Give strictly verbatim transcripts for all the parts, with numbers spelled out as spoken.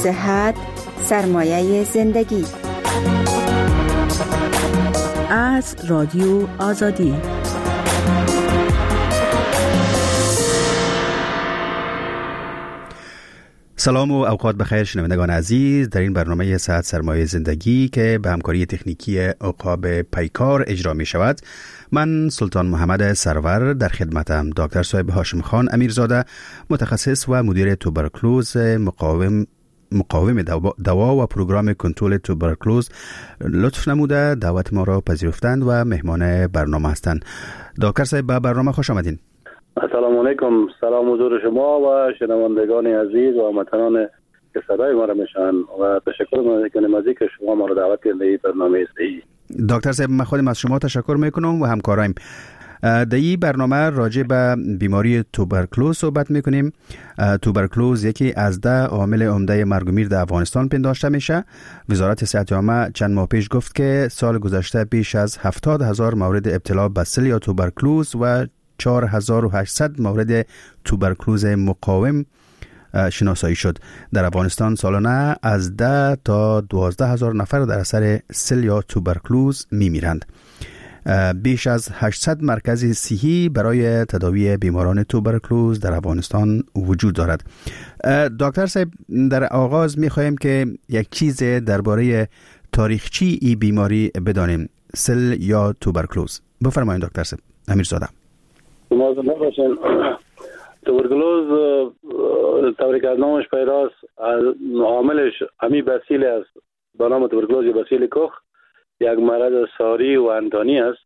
صحت سرمایه زندگی. از رادیو آزادی. سلام و اوقات بخیر شنوندگان عزیز. در این برنامه صحت سرمایه زندگی که به همکاری تکنیکی عقاب پیکار اجرا می شود، من سلطان محمد سرور در خدمتم. دکتر صاحب هاشم خان امیرزاده، متخصص و مدیر توبرکلوز مقاوم مقاوم دوا و پروگرام کنترل توبرکلوز، لطف نموده دعوت ما را پذیرفتند و مهمان برنامه هستند. دکتر صاحب به برنامه خوش آمدین. السلام علیکم. سلام حضور شما و شنوندگان عزیز و هموطنان که صدای ما را میشنوند و تشکر میکنم از اینکه شما ما را دعوت کردید به برنامه صحیح. دکتر صاحب من خودم از شما تشکر میکنم و همکارایم. در این برنامه راجع به بیماری توبرکلوز صحبت میکنیم. توبرکلوز یکی از ده عامل عمده مرگ و میر در افغانستان پنداشته میشه. وزارت صحت عامه چند ماه پیش گفت که سال گذشته بیش از هفتاد هزار مورد ابتلا به سل یا توبرکلوز و چهار هزار و هشتصد مورد توبرکلوز مقاوم شناسایی شد. در افغانستان سالانه از ده تا دوازده هزار نفر در اثر سل یا توبرکلوز میمیرند. بیش از هشتصد مرکز صحی برای تداوی بیماران توبرکلوز در افغانستان وجود دارد. دکتر صاحب، در آغاز می‌خوایم که یک چیز درباره تاریخچی این بیماری بدانیم، سل یا توبرکلوز. بفرمایید دکتر صاحب. امیرزاده. مازن باشین. توبرکلوز طوری که از نامش پیداست، عاملش همی بسیل است به نام توبرکلوز یا بسیل کخ، یک مرض ساری و انتانی است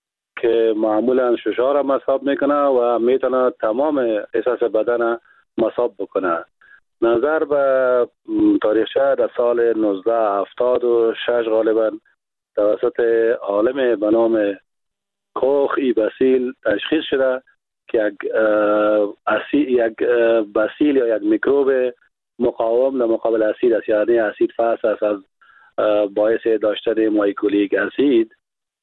که معمولا ششار را مصاب میکنه و میتونه تمام احساس بدن مصاب بکنه. نظر به تاریخچه در سال نوزده هفتاد و شش غالبا توسط عالم به نام کوخ ای بسیل تشخیص شده که یک اسید یک بسیل یا یک میکروب مقاوم در مقابل اسید است، یعنی اسید فاس است، از باعث داشتن مایکولیک اسید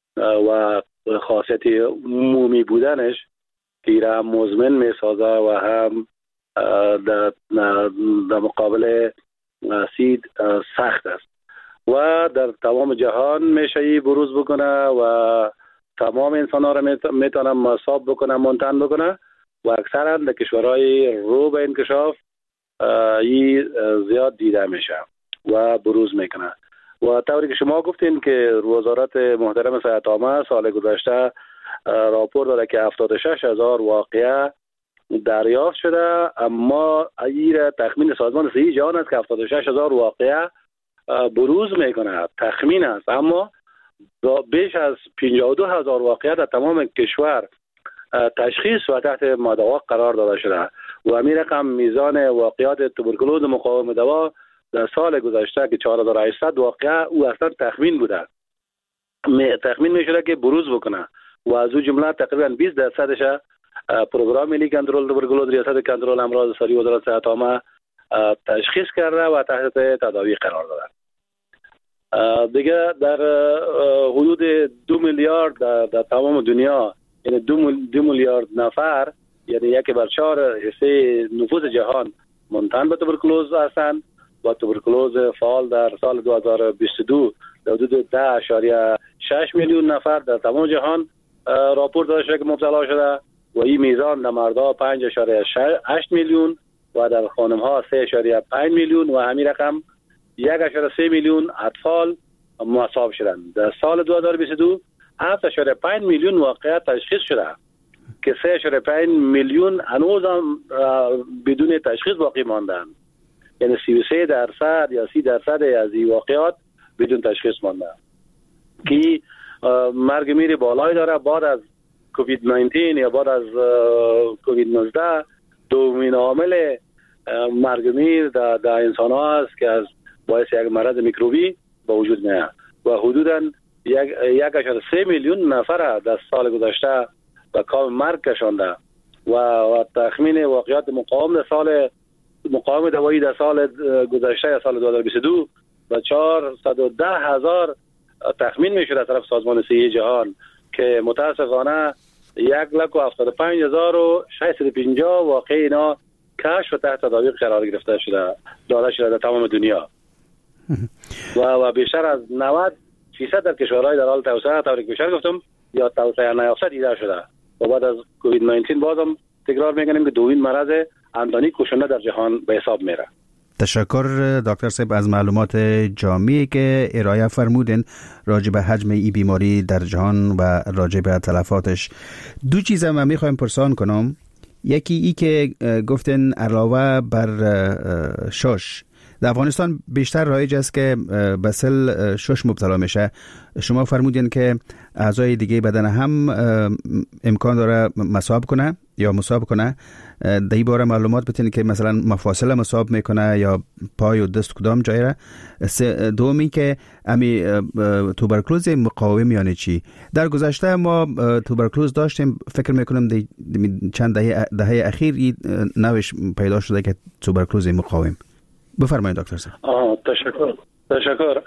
و خاصیت مومی بودنش که هم مزمن می سازه و هم در, در مقابل اسید سخت است و در تمام جهان میشه بروز بکنه و تمام انسان ها را میتونه مصاب بکنه، منتن بکنه و اکثرا در کشورهای رو به انکشاف این زیاد دیده میشه و بروز میکنه. و طوری که شما گفتین که وزارت محترم صحت عامه سال گذشته راپور داده که هفتاد و شش هزار واقعه دریافت شده، اما این تخمین سازمان صحی جهان است که هفتاد و شش هزار واقعه بروز میکنه. تخمین است، اما بیش از پنجاه و دو هزار واقعه در تمام کشور تشخیص و تحت مداوا قرار داده شده و همین رقم میزان واقعات توبرکلوز مقاوم دوا در سال گذشته که چهار هزار و هشتصد واقعه او اصلا تخمین بوده، تخمین میشده که بروز بکنه و از او جمله تقریبا بیست درصدش پروگرام ملی کنترل توبرکلوز ریاست کنترل امراض ساری وزارت صحت عامه تشخیص کرده و تحت تداوی قرار داده. دیگه در حدود دو میلیارد در, در تمام دنیا، یعنی دو, دو میلیارد نفر، یعنی یک بر چهار حصه نفوس جهان منتن به توبرکلوز هستند و توبرکلوز فعال در سال دو هزار و بیست و دو در حدود ده اشاریه شش میلیون نفر در تمام جهان راپور داده شده که مبتلا شده و این میزان در مردها پنج اشاریه هشت میلیون و در خانمها سه اشاریه پنج میلیون و همین رقم یک اشاریه سه میلیون اطفال مصاب شدند. در سال دو هزار و بیست و دو هفت اشاریه پنج میلیون واقعیت تشخیص شده که سه اشاریه پنج میلیون هنوز هم بدون تشخیص باقی ماندند، یعنی سی و سه درصد یا سی درصد از این واقعات بدون تشخیص ماندند که مرگ میر بالایی داره. بعد از کووید نوزده یا بعد از کووید نوزده دومین عامل مرگ میر در, در انسان ها است که از باعث یک مرض میکروبی به وجود میاد و حدوداً یک یک اشاره سه میلیون نفر در سال گذشته به کام مرگ کشانده و, و تخمین واقعیات مقاوم در سال مقاوم دوایی در سال گذشته یا سال دو هزار و بیست و دو و چهارصد و ده هزار تخمین میشد از طرف سازمان صحی جهان که متاسفانه یک لک و هفتاد و پنج هزار و ششصد و پنجاه واقع اینا کشف و تحت تدابیر قرار گرفته شده داده شده در تمام دنیا و و بیشتر از نود درصد در کشورهای در حال توسعه طوری که بیشتر گفتم یا توسعه نیافته دیده شده و بعد از کووید نوزده بازم تکرار میکنیم که دومین مرض اندانی کشنده در جهان به حساب میره. تشکر دکتر صاحب از معلومات جامعی که ارائه فرمودین راجع به حجم این بیماری در جهان و راجع به تلفاتش. دو چیز من میخوایم پرسان کنم. یکی ای که گفتن علاوه بر شش در افغانستان بیشتر رایج است که به سل شش مبتلا میشه. شما فرمودین که اعضای دیگه بدن هم امکان داره مصاب کنه یا مصاب کنه. در این باره معلومات بتین که مثلا مفاصل مصاب میکنه یا پای و دست کدام جای را. دومی که امی توبرکلوز مقاوم یعنی چی؟ در گذشته ما توبرکلوز داشتیم، فکر میکنم چند دهه دهه اخیر این نوش پیدا شده که توبرکلوز مقاوم. بفرمایید دکتر صاحب. تشکر تشکر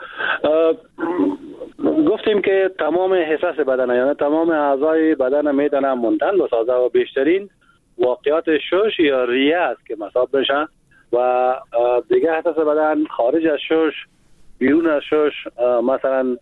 گفتیم که تمام حساس بدن یعنی تمام اعضای بدن میتونه منتن بسازه و بیشترین واقعات شش یا ریه است که مصاب بشن و دیگه حساس بدن خارج از شش بیرون از شش مثلا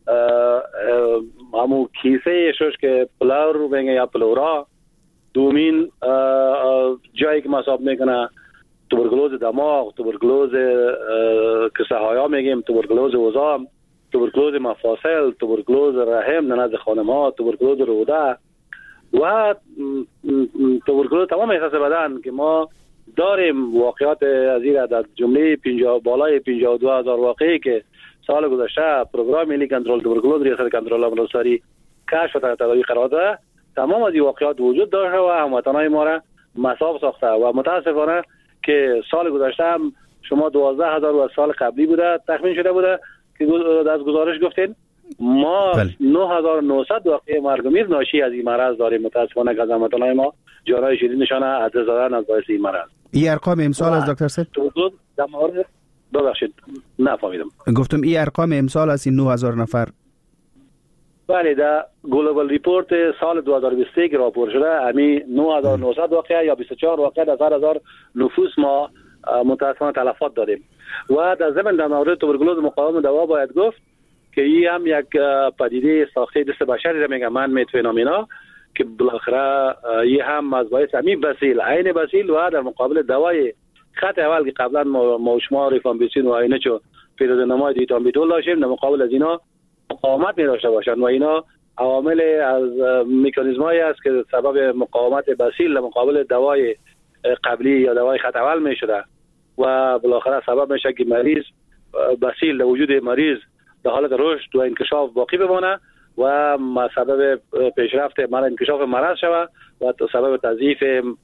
همون کیسه شش که پلور رو بینگه یا پلورا دومین جایی که مصاب میکنه توبرکلوز دماغ، توبرکلوز کسه هایا میگیم، توبرکلوز وزام، توبرکلوز مفاصل، توبرکلوز رحم نزد خانم ها، توبرکلوز روده و توبرکلوز تمام احساس بدن که ما داریم واقعات از این در جمله پنجاه بالای پنجاه و دو هزار واقعی که سال گذشته پروگرام ملی کنترل توبرکلوز ریاست کنترل امراض ساری کشف و تداوی قرار داده. تمام از این واقعات وجود داشته و هموطنان ما را مصاب ساخته و متاسفانه که سال گذشته هم شما دوازده هزار و سال قبلی بوده تخمین شده بوده که از گزارش گفتین ما نه هزار و نهصد واقعه مرگ و میر ناشی از این مرض داریم. متاسفانه که از هموطنان ما جانهای شدیدشان از دست دادن از باعث این مرض. این ارقام امسال از دکتر صاحب در مورد ببخشید نفهمیدم. گفتم این ارقام امسال از این نه هزار نفر. بله در گلوبال ریپورت سال دو هزار و بیست و یک راپور شده امی نه هزار و نهصد واقعه یا بیست و چهار واقعه در هر هزار نفوس ما متاسفانه تلفات دادیم و در ضمن در مورد توبرکلوز مقاوم دوا باید گفت که این هم یک پدیده ساخته دست بشری را میگم من میتفنامینا که بالاخره این هم از باعث امی بسیل عین بسیل و در مقابل دوای خط اول که قبلا ما شما ریفامبیسین و اینه چو پیرودنمای دیتامبیتول داشتیم در مقابل از اینا مقاومت می داشته باشند و اینا عوامل از مکانیزمایی است که سبب مقاومت بسیل در مقابل دوای قبلی یا دوای خط اول می شده و بالاخره سبب میشه که مریض بسیل در وجود مریض در حالت رشد و انکشاف باقی بمانه و سبب پیشرفت مرض انکشاف مرض شود و سبب تضعیف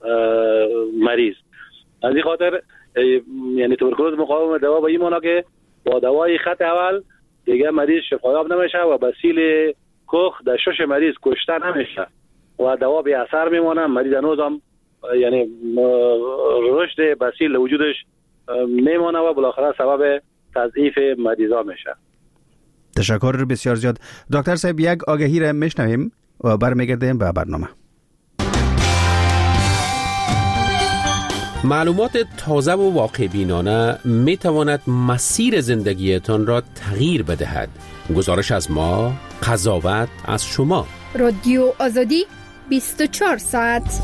مریض. از این خاطر یعنی توبرکلوز مقاوم دوا با این معنا که با دوای خط اول دیگه مریض شفایاب نمیشه و بسیل کخ در شش مریض کشته نمیشه و دوا بی اثر میمونه. مریض هنوز هم یعنی رشد بسیل وجودش میمونه و بالاخره سبب تضعیف مریضا میشه. تشکر بسیار زیاد دکتر صاحب. یک آگهی را میشنویم و برمیگردیم به برنامه. معلومات تازه و واقع بینانه می تواند مسیر زندگیتان را تغییر بدهد. گزارش از ما، قضاوت از شما. رادیو آزادی بیست و چهار ساعت.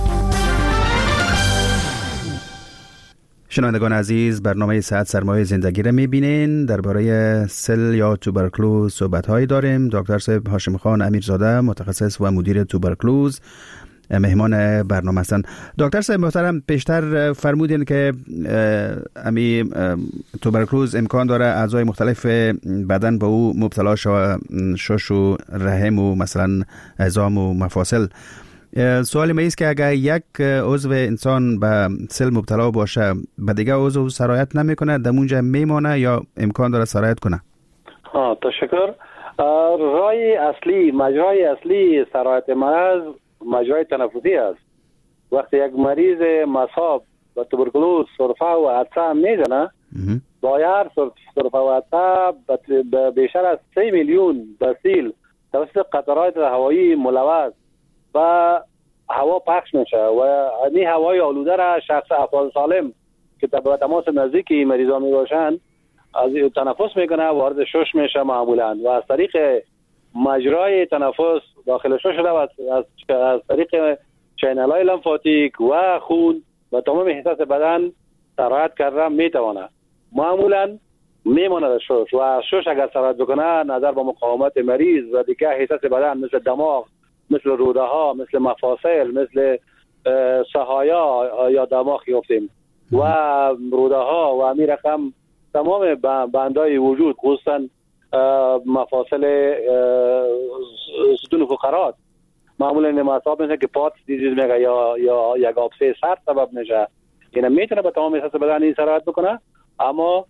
شنوندگان عزیز، برنامه صحت سرمایه زندگی را میبینین. درباره سل یا توبرکلوز صحبت هایی داریم. دکتر صاحب هاشم خان امیرزاده متخصص و مدیر توبرکلوز مهمان برنامه هستند. دکتر صاحب محترم، پیشتر فرمودین که امی توبرکلوز امکان داره اعضای مختلف بدن به او مبتلا شود، شش و رحم و مثلا عظام و مفاصل. سوال ما ایست که اگر یک عضو انسان به سل مبتلا باشه به دیگه عضو سرایت نمیکنه، دمونجا میمانه یا امکان داره سرایت کنه؟ ها تشکر. راه اصلی مجرای اصلی سرایت مرض مجرای تنفسی است. وقتی یک مریض مصاب با توبرکلوز سرفه و عطسه میزنه باید سرفه و عطسه بیشتر از سه میلیون بسیل توسط قطرات هوایی ملوث و هوا پخش میشه و این هوای آلوده را شخص افراد سالم که به تماس نزدیکی مریضا می باشند از تنفس میکنه وارد شش میشه معمولا و از طریق مجرای تنفس داخل شش شده و از, از طریق چینل های لمفاتیک و خون و تمام حساس بدن سرایت کرده میتونه معمولا میمونه در شش و از شش اگر سرایت بکنه نظر به مقاومت مریض و دیگه حساس بدن مثل دماغ، مثل روده ها، مثل مفاصل، مثل سهایا یا دماغ گفتیم و روده ها و همین رقم تمام بندهای وجود خصوصا مفاصل ستون فقرات معمولا این مصاب میشه که پات دیزیز میگه یا یا یک آبسه سر سبب میشه. اینا میتونه به تمام حساس بدن این سرایت بکنه اما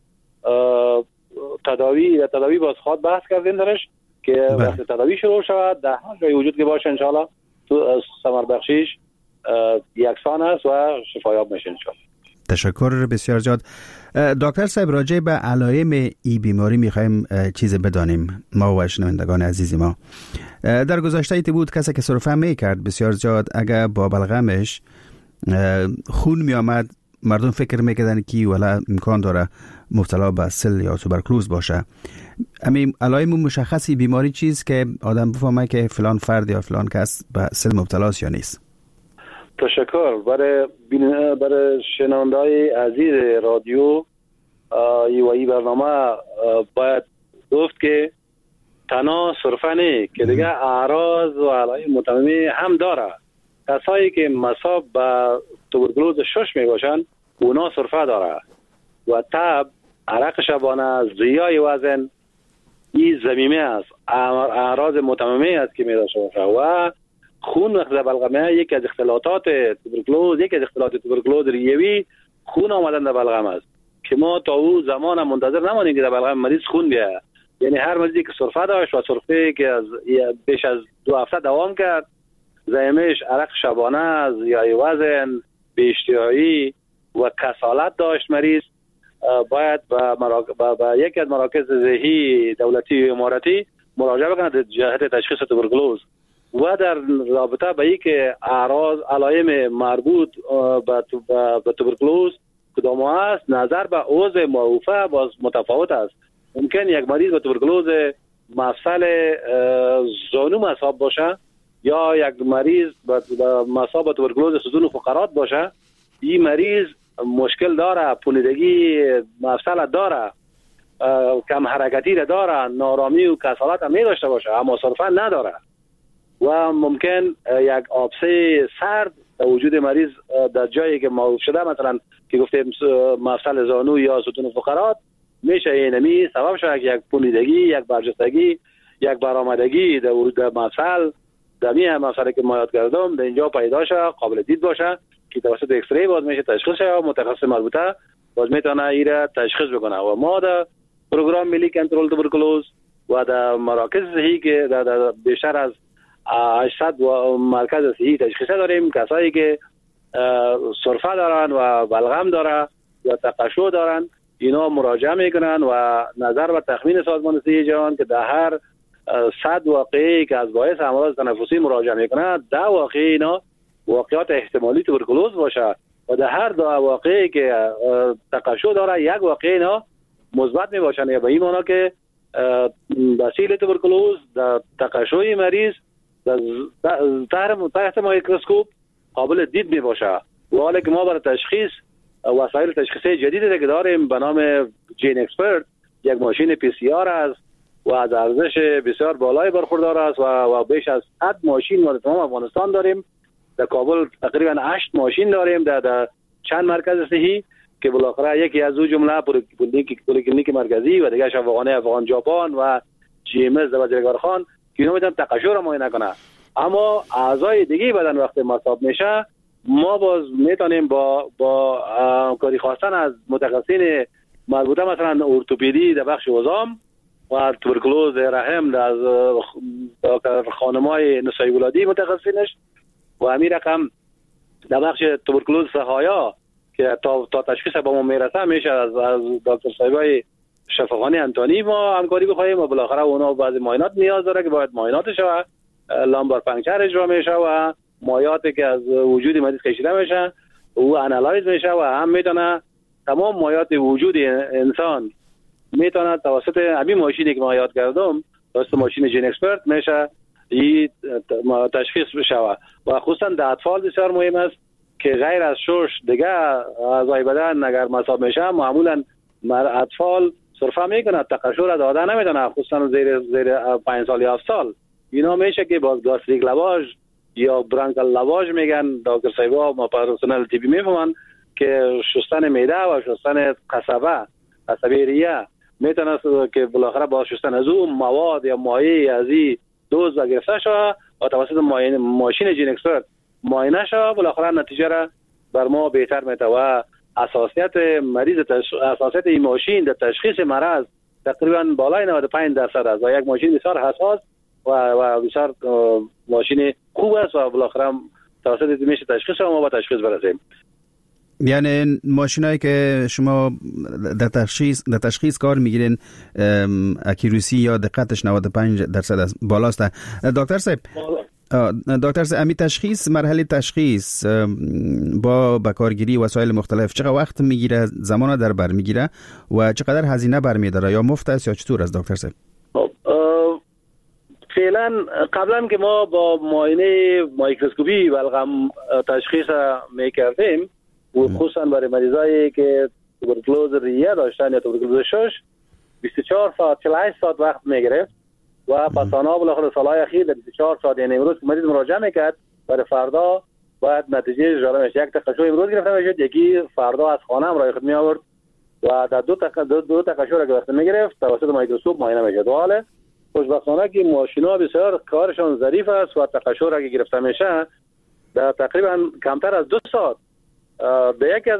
تداوی تداوی باز خود بحث کردیم درش که وقتی تداوی شروع شود در هر جای وجود که باشه انشاءالله تو ثمر بخشیش یکسان است و شفایاب میشه انشاءالله. تشکر بسیار زیاد. دکتر صاحب راجع به علائم ای بیماری میخوایم چیز بدانیم ما و شنوندگان عزیز ما. در گذشته ایتی بود کسی که سرفه میکرد بسیار زیاد اگر با بلغمش خون میامد مردم فکر میکردن که ولا امکان داره مبتلا به سل یا توبرکلوز باشه. همین علائم مشخصی بیماری چیز که آدم بفهمه که فلان فرد یا فلان کس به سل مبتلاست یا نیست؟ تشکر. برای برای شنونده‌های عزیز رادیو و این برنامه باید گفت که تنها سرفه نه که دیگه اعراض و علائم متممی هم داره. کسایی که مصاب به توبرکلوز شش می باشن اونا سرفه داره و تب، عرق شبانه، زیای وزن این زمینه است، اعراض متممی است که می داشته باشه و خون وقت بلغمه یک از اختلالات توبرکلوز یک از اختلالات توبرکلوز ریوی خون آمدن در بلغم است که ما تا او زمان منتظر نمانیم که در بلغم مریض خون بیاید. یعنی هر مریضی که سرفه داشت و سرفه که از بیش از دو هفته دوام کرد زایمش عرق شبانه، زیای وزن، بی‌اشتهایی و کسالت داشت مریض باید به مراک... یکی از مراکز صحی دولتی و اماراتی مراجعه بکنه جهت تشخیص توبرکلوز و در رابطه به اینکه اعراض علائم مربوط به توبرکلوز کدام است نظر به عضو معروفه باز متفاوت است. ممکن یک مریض به توبرکلوز مفصل زانو مصاب باشه یا یک مریض به مصاب به توبرکلوز ستون فقرات باشه. این مریض مشکل داره، پولیدگی مفصل داره، کم حرکتی داره، نارامی و کسالت هم می داشته باشه اما سرفه نداره و ممکن یک آبسه سرد در وجود مریض در جایی که معروف شده مثلا که گفتیم مفصل زانو یا ستون فقرات میشه اینمی سبب شده که یک پولیدگی، یک برجستگی، یک برآمدگی در مفصل در می مفصلی که ما یاد کردم در اینجا پیدا شه، قابل دید باشه که توسط ایکس ری باز میشه تشخیص شه و متخصص مربوطه باز میتونه ایره تشخیص بکنه و ما در پروگرام ملی کنترل توبرکلوز و در مراکز صحی که در, در بیشتر از هشتصد و مرکز صحی تشخیصه داریم کسایی که سرفه دارن و بلغم داره یا تقشع دارن اینا مراجعه میکنن و نظر به تخمین سازمان صحی جهان که در هر صد واقعی که از باعث امراض تنفسی مراجعه میکنه ده واقعی اینا واقعات احتمالی توبرکلوز باشه و در هر دو واقعی که تقشع داره یک واقعی اینا مثبت میباشن یا به این معنی که بسیل توبرکلوز در تقشع مریض تحت میکروسکوپ قابل دید می باشه و حالا که ما برای تشخیص وسایل تشخیصی جدیدی که داریم به نام جین اکسپرت یک ماشین پی سی آر است و از ارزش بسیار بالای برخوردار است و, و بیش از صد ماشین ما در تمام افغانستان داریم. در کابل تقریبا هشت ماشین داریم در, در چند مرکز صحی که بالاخره یکی از او جمله پلیکلینیک مرکزی و دیگه شفاخانه افغان ژاپن و جی ام اس در وزیرگارخان که اینا میتونن تقشع را معاینه کنه. اما اعضای دیگه بدن وقتی مصاب میشه ما باز میتونیم با با کاری خواستن از متخصصین مربوطه مثلا ارتوپدی در بخش عظام و توبرکلوز رحم از خانمای نسایی ولادی متخصصینش و همین رقم در بخش توبرکلوز سهایا که تا تا تشخیص به ما میرسه میشه از از دکتر صاحبای شفاخانه انتونی ما همکاری بخوایم و بالاخره اونا بعضی معاینات نیاز داره که باید معایناتش و لامبر پنکچر اجرا میشه و مایاتی که از وجود مریض کشیده میشه او انالایز میشه و هم میتونه تمام مایات وجود انسان میتونه توسط همین ماشینی که ما یاد کردم توسط ماشین جین اکسپرت میشه این تشخیص بشه و خصوصا در اطفال بسیار مهم است که غیر از شش دیگه اعضای بدن اگر مصاب میشه معمولا اطفال صرفا میکنه تقشر داده نمیدونه خصوصا زیر زیر پنج سال یا هفت سال اینا میشه که باز گاستریک لواژ یا برانکال لواژ میگن دکتر صاحبا ما پرسنل طبی میفهمن که شستن معده و شستن قصبه قصبه ریه میتونه که بالاخره با شستن از اون مواد یا مایع از این دوز گرفته شود و توسط ماشین جین اکسپرت معاینه شود بالاخره نتیجه را بر ما بهتر میته و اساسیت مریض تش... اساسیت این ماشین در تشخیص مرض تقریبا بالای نود و پنج درصد است و یک ماشین بسیار حساس و و بسیار ماشین خوب است و بالاخره توسط میشه تشخیص و ما با تشخیص برسیم. یعنی ماشینایی که شما در تشخیص در تشخیص کار میگیرین اکیروسی یا دقتش نود و پنج درصد است بالاست. دکتر صاحب دکتر صاحب امی تشخیص مرحله تشخیص با بکارگیری وسایل مختلف چقدر وقت میگیره زمان در بر میگیره و چقدر هزینه برمیداره یا مفت است یا چطور است دکتر صاحب؟ فعلا قبلا که ما با معاینه مایکروسکوپی بلغم تشخیص میکردیم و خصوصا برای مریضایی که توبرکلوز ریه داشتن یا توبرکلوز شش بیست و چهار ساعت چهل و هشت ساعت وقت میگرفت و پسانا بالاخره سالهای اخیر در بیست و چهار ساعت یعنی امروز که مریض مراجعه میکرد برای فردا باید نتیجه جاری میشه. یک تقشر امروز گرفته میشد یکی فردا از خانه هم رای خود می آورد و در دو تق... دو, دو تقشر اگه وقت میگرفت توسط مایکروسکوپ معاینه میشد. حالا خوشبختانه که ماشینا بسیار کارشون ظریف است و تقشر اگه گرفته میشه در تقریبا کمتر از دو ساعت به یکی از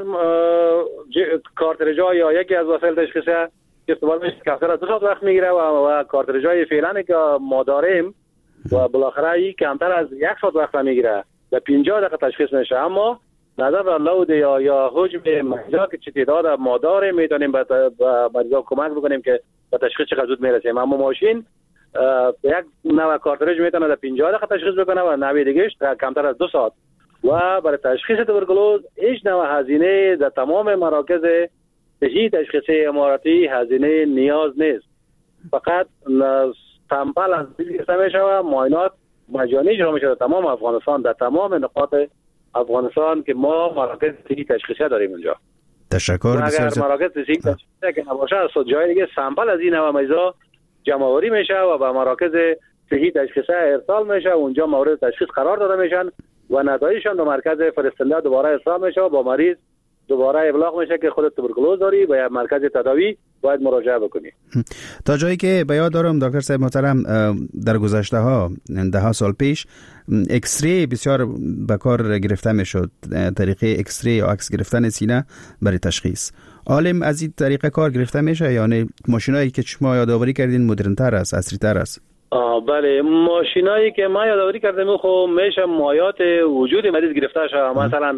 کارتریج‌ها یا یکی از وسایل تشخیصی که استفاده میشه کمتر از دو ساعت وقت میگیره و, و کارتریج‌های فعلا که ما داریم و بالاخره این کمتر از یک ساعت وقت میگیره و پنجاه دقیقه تشخیص میشه. اما نظر به لود یا یا حجم مریضا که چه تعداد ما داریم میتونیم به مریضا کمک بکنیم که به تشخیص چقدر زود میرسیم. اما ماشین یک نوع کارتریج میتونه در پنجاه دقیقه تشخیص بکنه و نوع دیگه‌اش کمتر از دو ساعت و برای تشخیص توبرکلوز هیچ نوع هزینه در تمام مراکز صحی تشخیصی اماراتی هزینه نیاز نیست. فقط سامپل از گرفته میشه و معاینات مجانی اجرا میشه در تمام افغانستان در تمام نقاط افغانستان که ما مراکز صحی تشخیصی داریم اونجا. تشکر بسیار. اگر مراکز صحی تشخیصی که نباشه از جای دیگه سامپل از این نوع مریضا جمع آوری میشه و به مراکز صحی تشخیصی ارسال میشه و اونجا مورد تشخیص قرار داده میشن و نتایجشان به مرکز فرستنده دوباره ارسال میشه و با مریض دوباره ابلاغ میشه که خودت توبرکلوز داری و یا مرکز تداوی باید مراجعه بکنی. تا جایی که به یاد دارم دکتر صاحب محترم در گذشته ها ده ها سال پیش ایکس ری بسیار به کار گرفته میشد، طریقه ایکس ری یا عکس گرفتن سینه برای تشخیص. عالم از این طریقه کار گرفته میشه یعنی ماشینایی که شما یادآوری کردین مدرن تر است، عصری تر است؟ بله ماشینایی که ما یادآوری کردیم خب میشه مایات وجود مریض گرفته شده، مثلا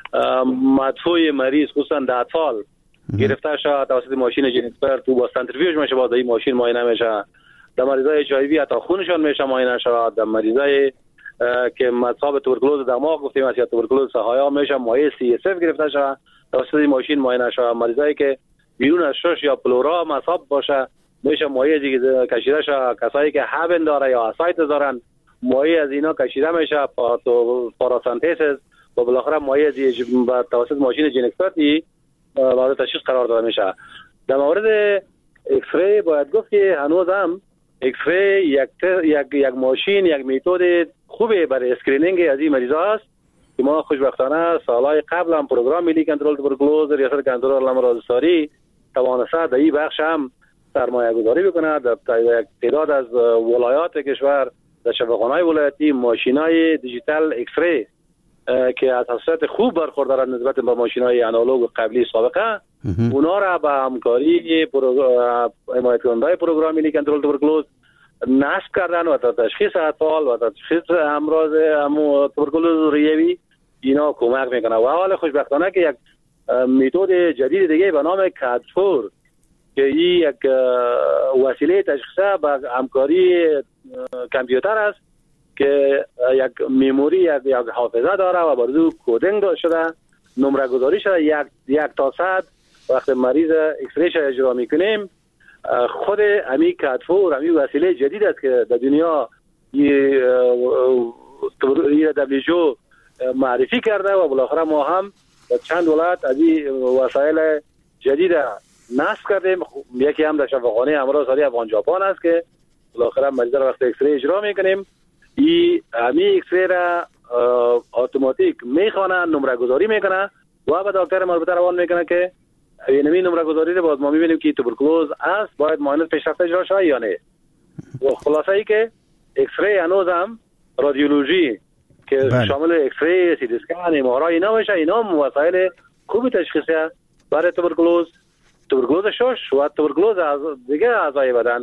مدفوع مریض خصوصا در اطفال گرفته شده توسط ماشین جین اکسپرت تو با سنتریفیوژ میشه باز این ماشین معاینه میشه. در مریضای اچ آی وی حتی خونشون میشه معاینه شده. در مریضای که مصاب توبرکلوز دماغ گفتیم از یا توبرکلوز سهایا میشه مایع سی اس اف گرفته شده توسط این ماشین معاینه شده. مریضایی که بیرون از شش یا پلورا مصاب باشه میشه مایع دیگه کشیده شده. کسایی که هابن داره یا اسایت دارن مایع از اینا کشیده میشه پاراسنتز و بالاخره مایع دیگه با توسط ماشین جین اکسپرتی مورد تشخیص قرار داده میشه. در مورد ایکس ری باید گفت که هنوز هم ایکس ری یک یک یک ماشین یک متد خوبه برای اسکرینینگ از این مریضا است که ما خوشبختانه سالهای قبل هم پروگرام ملی کنترل توبرکلوز ریاست کنترل امراض ساری توانسته در این بخش هم سرمایه گذاری بکنه. در تعداد از ولایات کشور در شفاخانه‌های ولایتی ماشینای دیجیتال ایکس ری که از حساسیت خوب برخوردارن نسبت به ماشینای آنالوگ قبلی سابقه اونا را به همکاری حمایت کننده پروگرام ملی کنترل توبرکلوز نصب کردن و تا تشخیص اطفال و تا تشخیص امراض توبرکلوز ریوی اینا کمک میکنه. و حال خوشبختانه که یک متد جدید دیگه به نام کادفور که این یک وسیله تشخیص با همکاری کامپیوتر است که یک میموری یک یک حافظه داره و بر کدینگ داشته شده، نمره گذاری شده یک یک تا صد. وقتی مریض ایکس ریش اجرا میکنیم خود امی کادفور امی وسیله جدید است که در دنیا یه دبلیو معرفی کرده و بالاخره ما هم در چند ولایت از این وسایل جدید نصب کردیم. یکی هم در شفاخانه امراض ساری افغان ژاپن است که بالاخره مریض را وقتی ایکس ری اجرا میکنیم این امی ایکس ری را اتوماتیک میخوانه، نمره گذاری میکنه و به دکتر مربوطه روان میکنه که اینمی نمره گذاری رو باز ما میبینیم که توبرکلوز است، باید معاینه پیشرفته اجرا شود یا نه. و خلاصه ای که ایکس ری هنوز هم رادیولوژی که بله. شامل ایکس ری، سی تی اسکن، ام آر آی اینا باشه، اینا وسایل خوبی تشخیصی برای توبرکلوز، توبرکلوز شش و توبرکلوز از دیگه اعضای بدن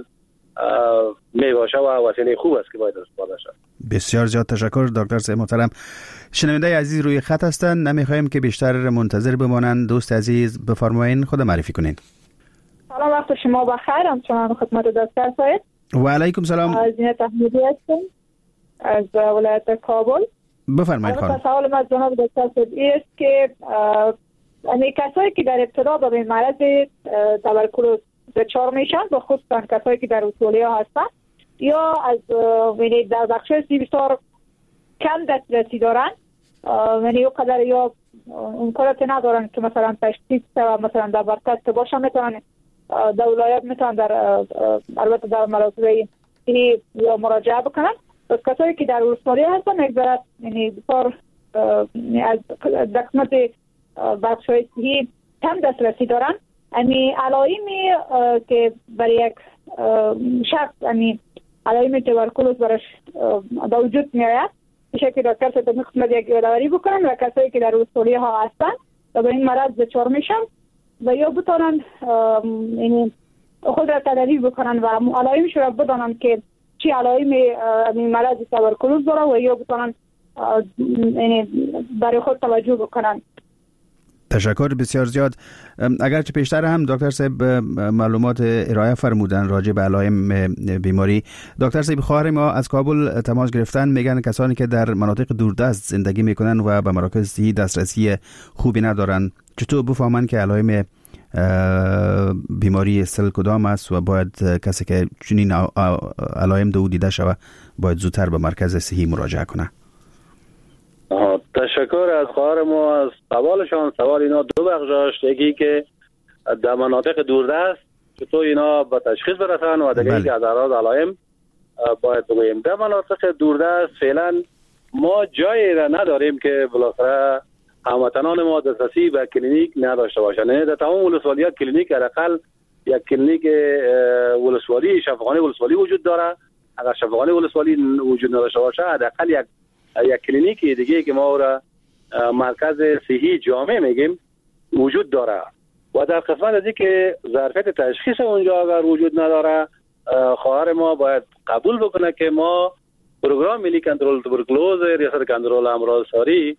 می باشه و وسیله خوب است که باید استفاده شود. بسیار زیاد تشکر دکتر صاحب محترم. شنونده عزیز روی خط هستند، نمیخوایم که بیشتر منتظر بمانند. دوست عزیز بفرمایید، خود معرفی کنین. سلام، وقت شما بخیر. همچنان خدمت دکتر صاحب. و علیکم سلام. زینت احمدی هستم از ولایت کابل. بفرمایید خانم. سوال از جناب دکتر صاحب است که امی کسایی که در ابتدا به مرض توبرکلوز دچار میشن، به خصوصا کسایی که در اصولیه هستن یا از یعنی در بخش سی بسیار کم دسترسی دارن، یعنی اونقدر یا امکانات ندارن که مثلا تشخیص و مثلا در برکت باشن، میتونن در ولایت میتونن در البته در مراکز این یا مراجعه بکنن. پس کسایی که در اصولیه هستن نگذارد یعنی بسیار از قسمت بخش های صحی کم دسترسی دارن، یعنی علائمی که برای یک شخص یعنی علائم توبرکلوز برش به وجود میآید، میشه که دکتر صاحب به قسمت یک یادآوری بکنن و کسایی که در اصولیه ها هستن و به این مرض دچار میشن و یا بتونن یعنی خود را تداوی بکنن و علائمش را بدانن که چی علائم این مرض توبرکلوز داره و یا بتونن یعنی برای خود توجه بکنن. تشکر بسیار زیاد. اگرچه پیشتر هم دکتر صاحب معلومات ارائه فرمودن راجع به علائم بیماری، دکتر صاحب خواهر ما از کابل تماس گرفتن، میگن کسانی که در مناطق دوردست زندگی میکنن و به مراکز صحی دسترسی خوبی ندارن، چطور بفهمن که علائم بیماری سل کدام است و باید کسی که چنین علائم دو دیده شود باید زودتر به مرکز صحی مراجعه کنه؟ تشکر از خواهر ما از سوالشان. سوال اینا دو بخش داشت، یکی که در مناطق دوردست چطور اینا به تشخیص برسن و دیگه که از اعراض علائم باید بگوییم. در مناطق دوردست فعلا ما جایی را نداریم که بالاخره هموطنان ما دسترسی به کلینیک نداشته باشند. در تمام ولسوالی‌ها کلینیک حداقل یک کلینیک ولسوالی، شفاخانه ولسوالی وجود داره. اگر شفاخانه ولسوالی وجود نداشته باشه حداقل یک یک کلینیک دیگه که ما را مرکز صحی جامع میگیم وجود داره و در قسمت از که ظرفیت تشخیص اونجا اگر وجود نداره، خواهر ما باید قبول بکنه که ما پروگرام ملی کنترل توبرکلوز ریاست کنترل امراض ساری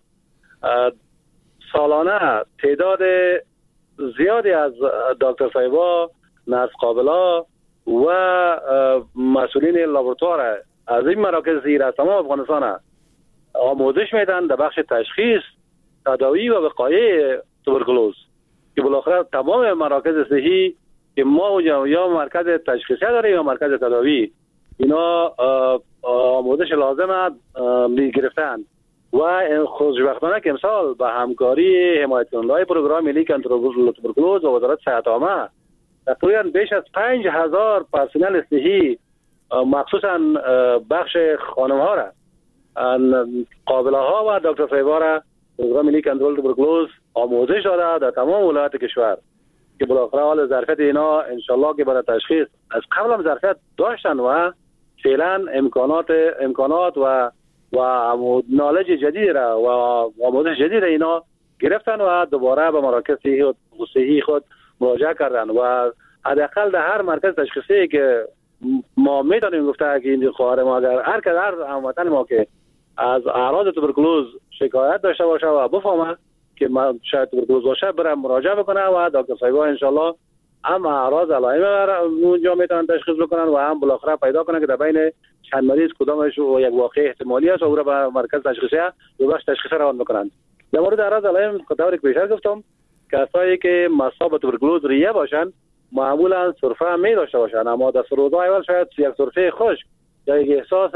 سالانه تعداد زیادی از دکتر صاحبا، نرس قابلا و مسئولین لابراتوار از این مراکز صحی را تمام افغانستان آموزش میدن در بخش تشخیص، تداوی و وقایع توبرکلوز که بالاخره تمام مراکز صحی که ما یا مرکز تشخیصی داره یا مرکز تداوی اینا آموزش لازم میگرفتن و خوشبختانه که امسال به همکاری حمایت کننده پروگرام ملی کنترل توبرکلوز و وزارت صحت عامه تقریبا بیش از پنج هزار پرسنل صحی مخصوصا بخش خانم ها را قابله ها و دکتر صاحبا را پروگرام ملی کنترل توبرکلوز آموزش داده در تمام ولایات کشور که بالاخره حال ظرفیت اینا انشالله که برای تشخیص از قبل هم ظرفیت داشتن و فعلا امکانات امکانات و و نالج جدید را و آموزش جدید را اینا گرفتن و دوباره به مراکز صحی خود مراجعه کردن و حداقل در هر مرکز تشخیصی که ما میتونیم گفته که این خواهر ما اگر هر کس هر هموطن ما که از اعراض توبرکلوز شکایت داشته باشه و بفهمه که ما شاید توبرکلوز باشه برای مراجعه بکنه و دکتر صاحبا انشالله هم اعراض علائم اونجا میتونن تشخیص بکنن و هم بالاخره پیدا کنن که در بین چند مریض کدامش یک واقع احتمالی است و او را به مرکز تشخیصی و بخش تشخیص روان بکنن. در مورد اعراض علائم طوری که بیشتر گفتم، کسایی که مصاب به توبرکلوز ریه باشن معمولا سرفه هم می داشته باشن، اما در روزهای اول شاید یک سرفه خشک یا یک احساس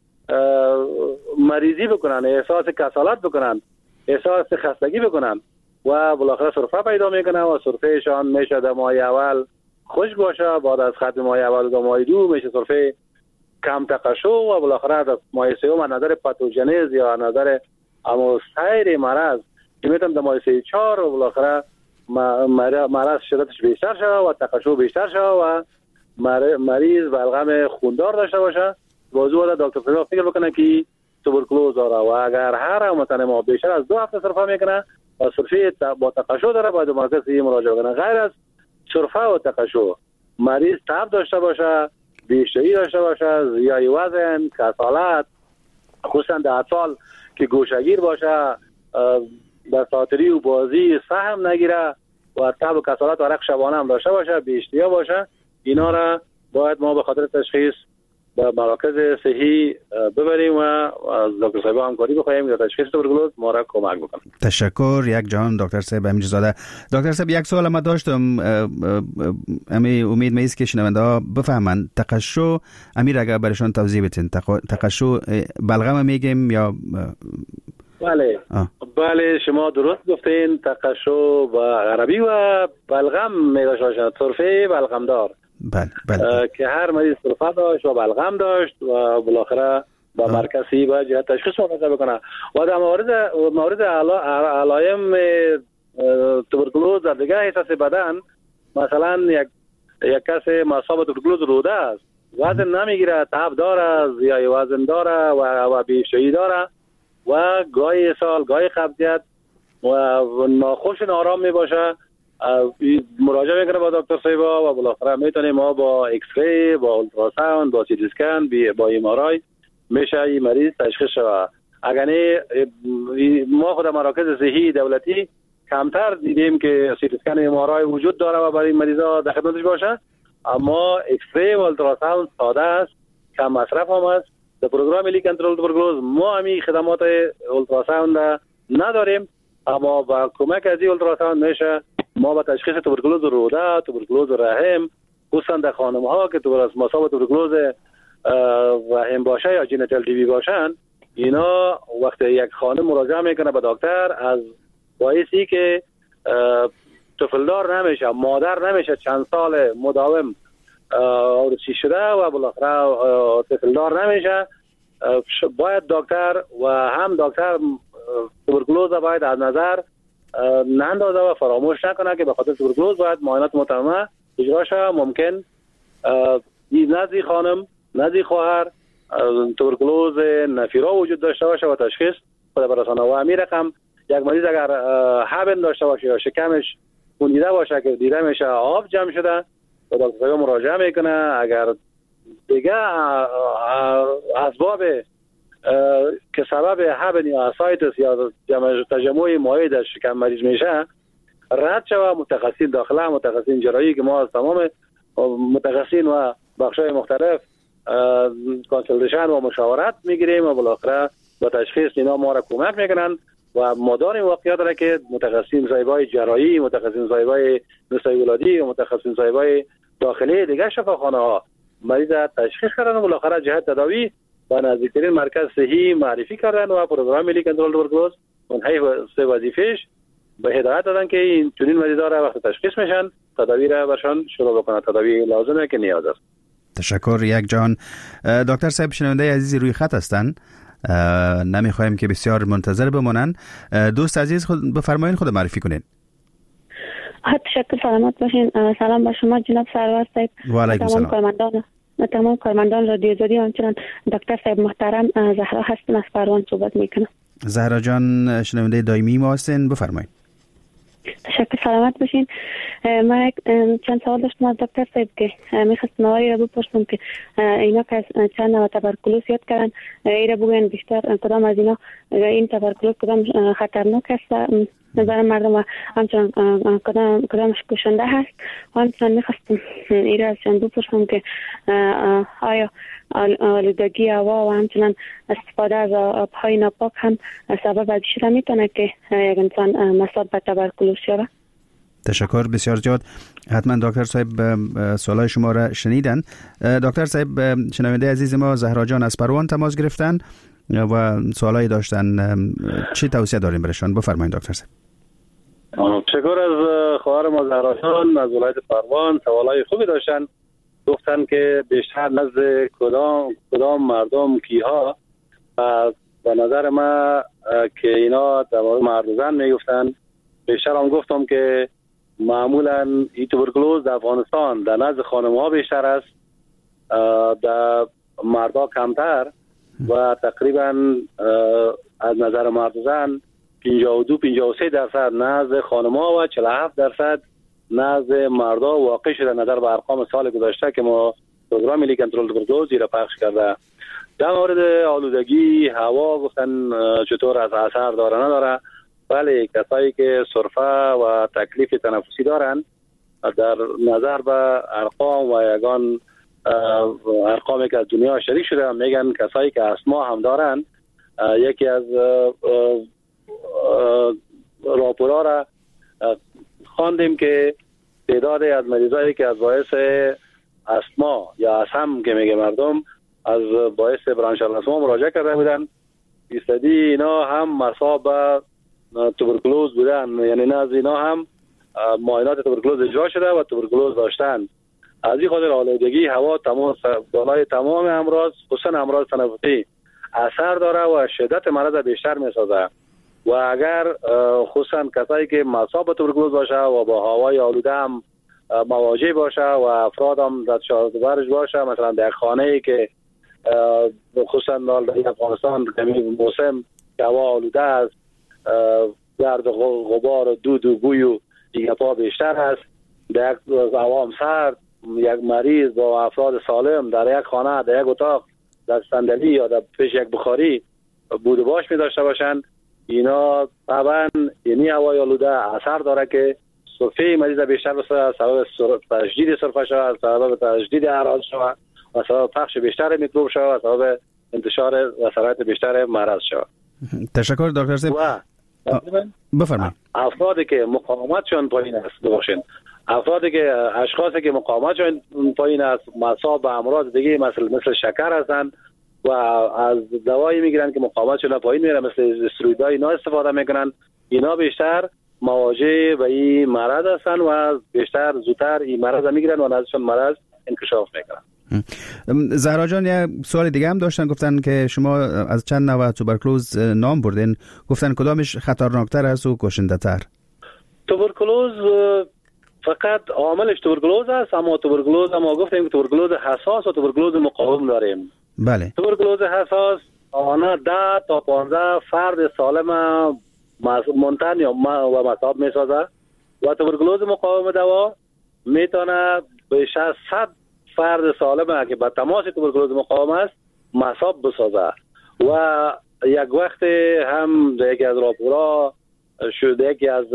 مریضی بکنن، احساس کسالت بکنن، احساس خستگی بکنن و بالاخره سرفه پیدا میکنه و سرفهشان میشه در ماه اول خشک باشه، بعد از ختم ماه اول و ماه دو میشه سرفه کم تقشو و بالاخره در ماه سوم از نظر پاتوژنز یا از نظر اما سایر مرض که میتونم در ماه سه چهار و بالاخره مرض شدتش بیشتر شده و تقشو بیشتر شده و مریض بلغم خوندار داشته باشه. موضوع دکتر فیضا فکر بکنه که توبرکلوز داره و اگر هر مثلا ما بیشتر از دو هفته سرفه میکنه و سرفه با تقشو داره باید مرکز مراجعه کنه. غیر از سرفه و تقشو مریض تب داشته باشه، بیشتری داشته باشه، زیای وزن، کسالت، خصوصا در اطفال که گوشه‌گیر باشه، در ساتری و بازی سهم نگیره و تب و کسالت و عرق شبانه هم داشته باشه، بیشتری باشه، اینا را باید ما به خاطر تشخیص به مراکز صحی ببریم و از دکتر صاحب همکاری بخوایم که تشخیص توبرکلوز ما را کمک بکنه. تشکر یک جان دکتر صاحب امیرجی زاده. دکتر صاحب یک سوال ما داشتم، امی امید میست که شنونده ها بفهمن تقشو امیر اگر برشان توضیح بدین. تقشو بلغم میگیم یا بله آه. بله شما درست گفتین، تقشو با عربی و بلغم میگه شما طرفه بلغم دار. بله بله که هر مریض سرفه داشت و بلغم داشت و بالاخره با مرکزی با جهت تشخیص مراجعه بکنه و در مورد مورد علائم توبرکلوز در دیگه حساس بدن، مثلا یک یک کس مصاب توبرکلوز روده است، وزن نمیگیره، تب داره، زیای وزن داره و و بیشتری داره و گاهی سال گاهی قبضیت و ناخوش نارام می باشه، مراجعه میکنه با دکتر صاحبا و بالاخره میتونیم ما با ایکس ری، با اولتراساوند، با سی تی اسکن، با ام آر آی میشه این مریض تشخیص شود. اگر نه ما خود مراکز صحی دولتی کمتر دیدیم که سی تی اسکن ام آر آی وجود داره و برای مریضا در خدمتش باشه، اما ایکس ری و اولتراساوند ساده است، کم مصرف هم است. در پروگرام ملی کنترل توبرکلوز ما همین خدمات اولتراساوند نداریم، اما با کمک از این اولتراساوند میشه ما با تشخیص توبرکلوز روده، توبرکلوز رحم، خصوصا در خانم ها که مصاب توبرکلوز رحم باشه یا جنیتال تی بی باشن، اینا وقتی یک خانم مراجعه میکنه به دکتر از باعثی که طفلدار نمیشه، مادر نمیشه، چند سال مداوم عروسی شده و بالاخره طفلدار نمیشه، باید دکتر و هم دکتر توبرکلوز باید از نظر نندازه و فراموش نکنه که به خاطر توبرکلوز باید معاینات متمم اجرا شه. ممکن نزدی خانم، نزدی خواهر توبرکلوز نفیرا وجود داشته باشه و تشخیص خود برسانه و همین رقم یک مریض اگر حبن داشته باشه یا شکمش خونیده باشه که دیده میشه آب جمع شده و دکتر مراجعه میکنه. اگر دیگه اسباب که سبب حبن یا اسایتس یا تجمع مایع در شکم مریض میشه رد شوه، متخصصین داخله، متخصصین جراحی که ما از تمام متخصصین و بخشای مختلف کانسلتیشن و مشاورت میگیریم و بالاخره با تشخیص اینا ما را کمک میکنن و ما داریم واقعیت را که متخصصین زایبای جراحی، متخصصین زایبای نسای ولادی و متخصصین زایبای داخلی دیگه شفاخانه ها مریض تشخیص کردن و بالاخره جهت تداوی با نزدیکترین مرکز صحی معرفی کردن و پروگرام ملی کنترل توبرکلوز اونهایی سه وظیفه‌اش به هدایت دادن که این چنین مریضا را وقت تشخیص میشن تداوی را برشان شروع بکنن، تداوی لازمه که نیاز است. تشکر یک جان. دکتر صاحب شنونده عزیزی روی خط هستن، نمیخوایم که بسیار منتظر بمونن. دوست عزیز خود بفرمایید خود معرفی کنین. تشکر، سلامت باشین. سلام به شما جناب سرور صاحب و علیکم سلام. کارمندان تمام کارمندان رادیو آزادی، همچنین دکتر صاحب محترم. زهرا هستم از پروان صحبت میکنم. زهرا جان شنونده دائمی ما هستین، بفرمایید. تشکر، سلامت باشین. من چند سوال داشتم از دکتر صاحب که میخواستم آقای را بپرسم که اینا که چند نوع تبرکلوز یاد کردن، اینا بگوین بیشتر کدام از اینا این تبرکلوز کدام خطرناک است نظر مردم و همچنان کدام کدامش کشنده هست. و همچنان میخواستم ایره از جان بپرسم که آیا آلودگی هوا و همچنان استفاده از آبهای ناپاک هم سبب از شده میتونه که یک انسان مصاب به تبرکلوز شود؟ تشکر بسیار زیاد. حتما دکتر صاحب سوالای شما را شنیدن. دکتر صاحب، شنونده عزیز ما زهرا جان از پروان تماس گرفتن و سوالایی داشتن، چی توصیه داریم برشان؟ بفرمایید دکتر صاحب. تشکر از خواهر ما زهرا جان از ولایت پروان، سوالای خوبی داشتن. گفتن که بیشتر نزد کدام کدام مردم کیها. به نظر ما که اینا در مورد مرد و زن میگفتن. بیشتر هم گفتم که معمولا این توبرکلوز در افغانستان در نزد خانم ها بیشتر است، در مردا کمتر و تقریبا از نظر مرد و زن پنجاه و دو پنجاه و سه درصد نزد خانم ها و چهل و هفت درصد نزد مردا واقع شده نظر به ارقام سال گذشته که ما پروگرام ملی کنترل توبرکلوز را پخش کرده. در مورد آلودگی هوا گفتن چطور از اثر داره نداره. بله، کسایی که سرفه و تکلیف تنفسی دارن در نظر به ارقام و یگان ارقامی که از دنیا شریک شده میگن کسایی که استما هم دارن، یکی از راپورها را خواندیم که تعداد از مریضایی که از باعث استما یا اسم که میگه مردم از باعث برانشال استما مراجعه کرده بودن، بیصدی اینا هم مصاب توبرکلوز بودن، یعنی نه از اینا هم معاینات توبرکلوز اجرا شده و توبرکلوز داشتن. از این خاطر آلودگی هوا تمام بالای تمام امراض خصوصا امراض تنفسی اثر داره و شدت مرض بیشتر میسازه و اگر خصوصا کسایی که مصاب به توبرکلوز باشه و با هوای آلوده هم مواجه باشه و افراد هم در شاردورج باشه، مثلا در خانه‌ای که خصوصا در افغانستان کمی موسم هوا آلوده است، گرد و غبار و دود و بوی و دیگه پا بیشتر است، در یک هوا سرد، یک مریض با افراد سالم در یک خانه در یک اتاق در صندلی یا در پیش یک بخاری بود و باش می داشته باشند، اینا طبعا یعنی هوای آلوده اثر داره که سرفه مریض بیشتر بسه، سبب تجدید سرفه شود، سبب تجدید اعراض شود و سبب پخش بیشتر میکروب شود و سبب انتشار و سرایت بیشتر مرض شود. تشکر دکتر صاحب. بفرمایید. افرادی که مقاومتشون پایین است، ببخشید، افرادی که اشخاصی که مقاومتشون پایین است، مصاب به امراض دیگه مثل مثل شکر هستند و از دوایی میگیرن که مقاومتشون پایین میره، مثل استروئیدها اینا استفاده میکنن، اینا بیشتر مواجه به این مرض هستن و بیشتر زودتر این مرض میگیرن و ازشون مرض انکشاف میکنن. زهرا جان یه سوال دیگه هم داشتن، گفتن که شما از چند نوع توبرکلوز نام بردین، گفتن کدامش خطرناکتر است و کشنده تر؟ توبرکلوز فقط عاملش توبرکلوز است، اما توبرکلوز ما گفتیم که توبرکلوز حساس و توبرکلوز مقاوم داریم. بله. توبرکلوز حساس آنها ده تا پانزده فرد سالم منتن یا و مصاب میسازه و توبرکلوز مقاوم دوا میتونه بیش از صد فرد سالم که با تماس توبرکلوز مقاوم است مصاب بسازه و یک وقت هم در یکی از راپورها شده یکی از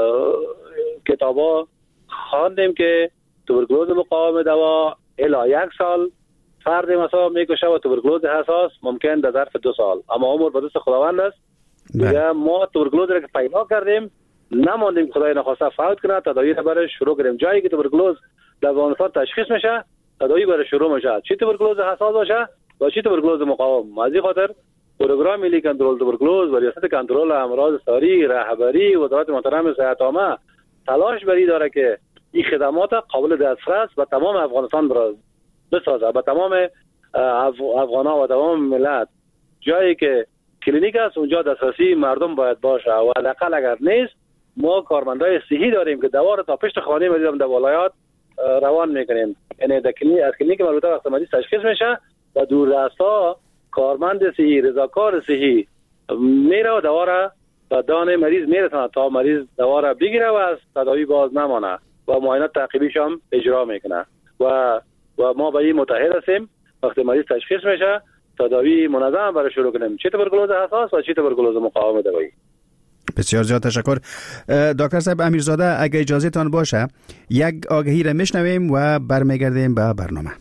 کتابا خواندیم که توبرکلوز مقاوم دوا الی یک سال فرد مصاب میکشه و توبرکلوز حساس ممکن در ظرف دو سال، اما عمر به دست خداوند است. دیگه ما توبرکلوز را که پیدا کردیم نماندیم که خدای نخواسته فوت کنه، تداوی را برای شروع کردیم. جایی که توبرکلوز در افغانستان تشخیص میشه تداوی برای شروع میشه، چی توبرکلوز حساس باشه و چی توبرکلوز مقاوم. از این خاطر پروگرام ملی کنترل توبرکلوز و ریاست کنترل امراض ساری رهبری وزارت محترم صحت عامه تلاش بری داره که این خدمات قابل دسترس به تمام افغانستان بسازه، به تمام افغان‌ها و تمام ملت. جایی که کلینیک است اونجا دسترسی مردم باید باشه و حداقل اگر نیست ما کارمندای صحی داریم که دوا را تا پشت خانه مریض در ولایات روان میکنیم. یعنی در کلینیک از کلینیک مربوطه وقت مریض تشخیص میشه و دوردست‌ها کارمند صحی رضاکار صحی میره و دوا را به دان مریض میرسونه تا مریض دوا را بگیره و از تداوی باز نمانه و معاینات تعقیبیش هم اجرا میکنه و و ما به این متحد هستیم وقتی مریض تشخیص میشه تداوی منظم برای شروع کنیم، چه توبرکلوز حساس و چه توبرکلوز مقاوم دوایی. بسیار زیاد تشکر. دکتر صاحب امیرزاده، اگه اجازه تان باشه یک آگهی را میشنویم و برمیگردیم به برنامه.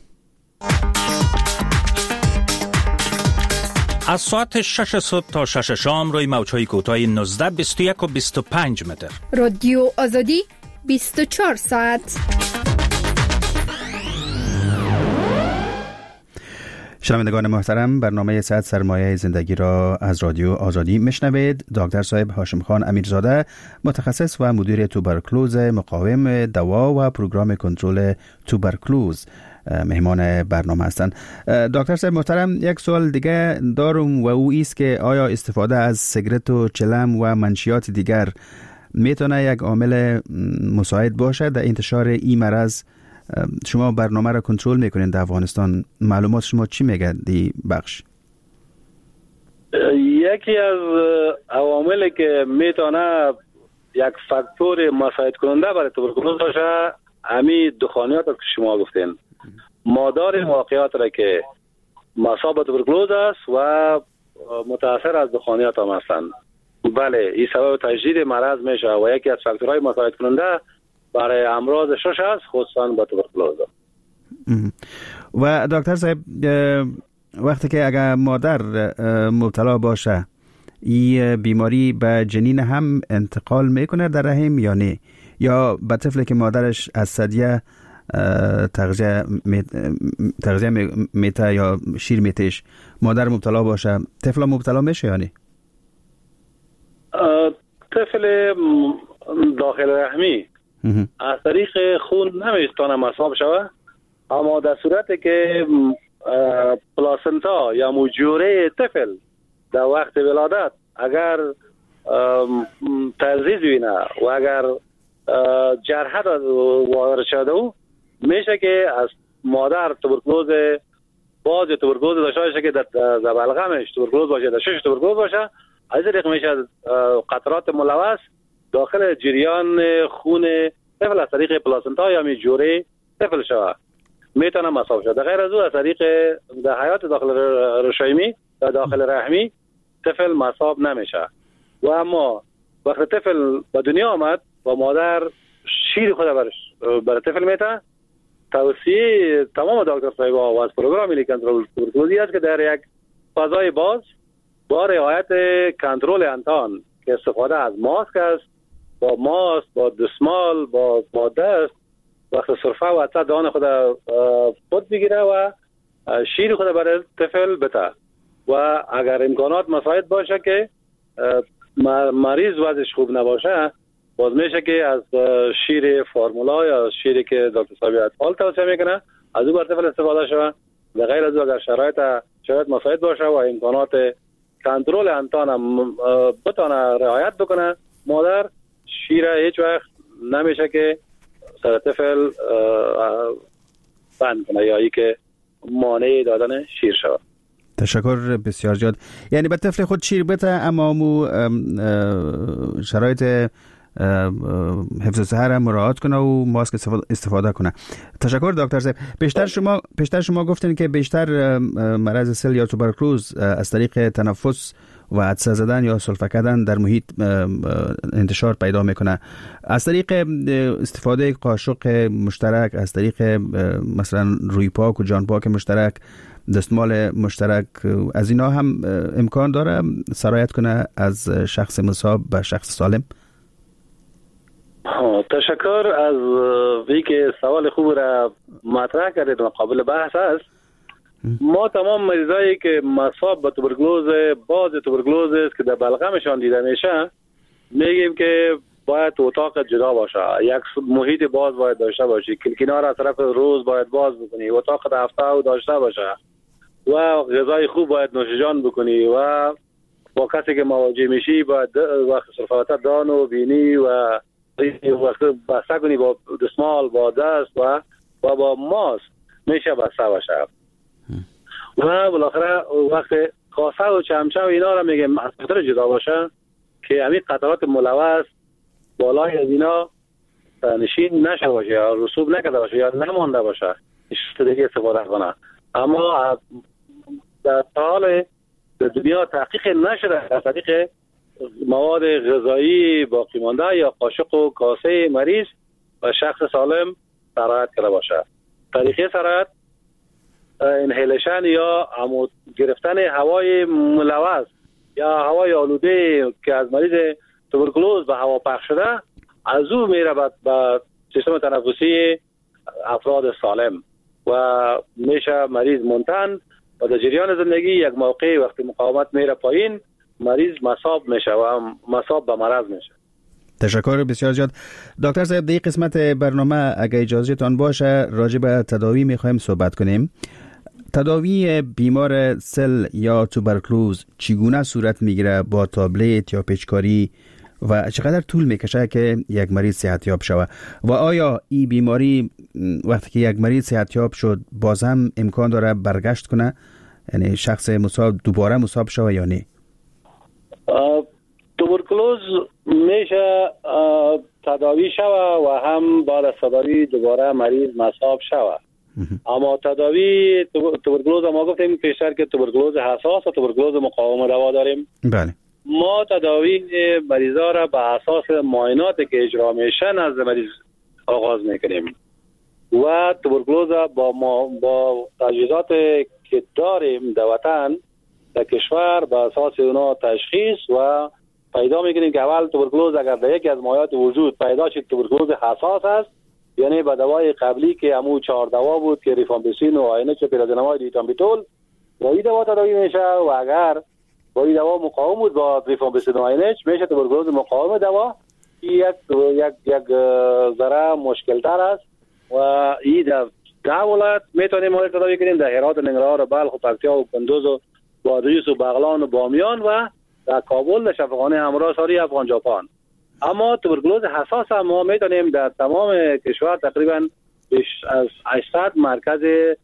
از ساعت شش صبح تا شش شام روی موج‌های کوتاه نوزده، بیست و یک و بیست و پنج متر. رادیو آزادی بیست و چهار ساعت. شنوندگان محترم، برنامه صد سرمایه زندگی را از رادیو آزادی میشنوید. دکتر صاحب هاشم خان امیرزاده، متخصص و مدیر توبرکلوز، مقاوم دوا و پروگرام کنترل توبرکلوز مهمان برنامه هستند. دکتر صاحب محترم، یک سوال دیگه دارم و او است که آیا استفاده از سیگرت و چلم و منشیات دیگر میتونه یک عامل مساعد باشه در انتشار این مرض؟ شما برنامه را کنترل میکنین در افغانستان، معلومات شما چی میگه دی بخش؟ یکی از عواملی که میتونه یک فاکتور مساعد کننده برای توبرکلوز باشه همین دخانیات که شما گفتین. مادار واقعیات را که مصاب توبرکلوز است و متاثر از دخانیات هم هستند. بله، این سبب تجدید مرض میشه و یکی از فاکتورهای مساعد کننده برای امراض شش است، خصوصا با توبرکلوز. و دکتر صاحب، وقتی که اگر مادر مبتلا باشه این بیماری به جنین هم انتقال میکنه در رحم یا نه؟ یا به طفلی که مادرش از ثدیه تغذیه تغذیه میته یا شیر میتهش مادر مبتلا باشه طفل مبتلا میشه یا نه؟ طفل داخل رحمی از طریق خون نمیتونه مصاب شوه، اما در صورتی که پلاسنتا یا موجوره طفل در وقت ولادت اگر تزریز بینه و اگر جرحه وارد شده او میشه که از مادر توبرکلوز باز توبرکلوز داشته باشه که در بلغمش توبرکلوز باشه، در شش توبرکلوز باشه. از طریق میشه قطرات ملوث داخل جریان خون طفل از طریق پلاسنتا یا موجوره طفل شوه میتونه مصاب شده. غیر از او از طریق در حیات داخل رشایمی در داخل رحمی طفل مصاب نمیشه. و اما وقتی طفل به دنیا آمد و مادر شیر خود برای طفل میته، توصیه تمام دکتر صاحبا و از پروگرام ملی کنترل توبرکلوزی است که در یک فضای باز با رعایت کنترل انتان که استفاده از ماسک است، با ماسک، با دستمال، با با دست وقت سرفه و حتی دهان خود خود بگیره و شیر خود برای طفل بته. و اگر امکانات مساعد باشه که مریض وضعش خوب نباشه، باز میشه که از شیر فرمولا یا شیری که دکتر صاحب اطفال توصیه میکنه از او بر طفل استفاده شود. و غیر از او اگر شرایط شرایط مساعد باشه و امکانات کنترل انتان هم بتونه رعایت بکنه، مادر شیر هیچ وقت نمیشه که سر طفل بند کنه یا ای که مانع دادن شیر شود. تشکر بسیار زیاد. یعنی به طفل خود شیر بده اما مو شرایط حفظ صحت را مراعات کنه و ماسک استفاده کنه. تشکر دکتر صاحب. بیشتر شما بیشتر شما گفتین که بیشتر مرض سل یا توبرکلوز از طریق تنفس و عطسه زدن یا سلفه کردن در محیط انتشار پیدا میکنه. از طریق استفاده قاشق مشترک، از طریق مثلا روی پاک و جان پاک مشترک، دستمال مشترک، از اینا هم امکان داره سرایت کنه از شخص مصاب به شخص سالم؟ تشکر از وی که سوال خوب را مطرح کردید و قابل بحث است. ما تمام مریضایی که مصاب به توبرکلوز باز توبرکلوز است که در بلغمشان دیده میشه میگیم که باید اتاق جدا باشه، یک محیط باز باید داشته باشی، کلکینا را طرف روز باید باز بکنی، اتاق دفتر داشته باشه و غذای خوب باید نوشیجان بکنی و با کسی که مواجه میشی باید وقت صرفات دان و بینی و وقت بسته کنی با دستمال، با دست و و با ماسک میشه بسته باشه. و بالاخره وقت کاسه و چمچه و اینا را میگم از قطر جدا باشه که همین قطرات ملوث بالای از اینا نشین نشه باشه یا رسوب نکرده باشه یا نمانده باشه دیگه استفاده کنه. اما در حال دنیا تحقیق نشده از طریق مواد غذایی باقی مانده یا قاشق و کاسه مریض و شخص سالم سرایت کرده باشه. طریقه سرایت انهیلیشن یا عمود گرفتن هوای ملوث یا هوای آلوده که از مریض توبرکلوز به هوا پخش شده از او میره به سیستم تنفسی افراد سالم و میشه مریض منتن و در جریان زندگی یک موقع وقتی مقاومت میره پایین مریض مصاب میشه و مصاب به مرض میشه. تشکر بسیار زیاد. دکتر صاحب در این قسمت برنامه اگه اجازه تان باشه راجع به تداوی میخوایم صحبت کنیم. تداوی بیمار سل یا توبرکلوز چگونه صورت میگیره؟ با تابلت یا پیچکاری و چقدر طول میکشه که یک مریض صحتیاب شود؟ و آیا این بیماری وقتی که یک مریض صحتیاب شد باز هم امکان داره برگشت کنه، یعنی شخص مصاب دوباره مصاب شود یا نه؟ توبرکلوز میشه تداوی شود و هم بعد از تداوی دوباره مریض مصاب شود. اما تداوی توبرکلوز ما گفتیم پیشتر که توبرکلوز حساس و توبرکلوز مقاوم دوا داریم. بله. ما تداوی مریضا را به اساس معایناتی که اجرا میشه نزد مریض آغاز میکنیم و توبرکلوز با ما با تجهیزات که داریم در وطن در کشور به اساس اونا تشخیص و پیدا میکنیم که اول توبرکلوز اگر در یکی از مایعات وجود پیدا شد توبرکلوز حساس است، یعنی به دوای قبلی که همون چهار دوا بود که ریفامپیسین و آینچ و پیرازیناماید و ایتامبیتول با این دوا تداوی میشه و اگر با این دوا مقاوم بود با ریفامپیسین و آینچ میشه توبرکلوز مقاوم دوا. یک یک یک ذره مشکل تر است و این در ده ولایت میتونیم ما تداوی کنیم، در هرات و ننگرهار و بلخ و پکتیا و کندوز و بادغیس و بغلان و بامیان و در کابل در شفاخانه همراه ساری افغان جاپان. اما توبرکلوز حساس هم ما میتونیم در تمام کشور تقریبا بیش از هشتصد مرکز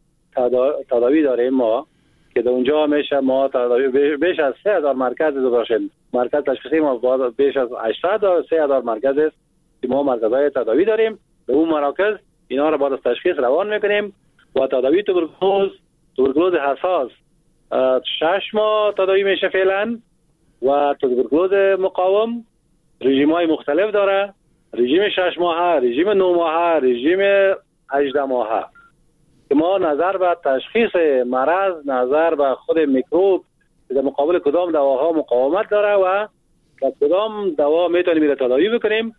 تداوی داریم ما که در اونجا میشه ما تداوی بیش از سه هزار مرکز داشتیم. مرکز تشخیصی ما بیش از هشتصد تا سه هزار مرکز است که ما مرکزهای تداوی داریم. به اون مراکز اینا رو بعد از تشخیص روان میکنیم و تداوی توبرکلوز توبرکلوز حساس شش ماه تداوی میشه فعلا و توبرکلوز مقاوم رژیم های مختلف داره، رژیم شش ماهه، رژیم نه ماهه، رژیم هجده ماهه که ما نظر به تشخیص مرض، نظر به خود میکروب در مقابل کدام دواها مقاومت داره و کدام دوا میتونیم میره تداوی بکنیم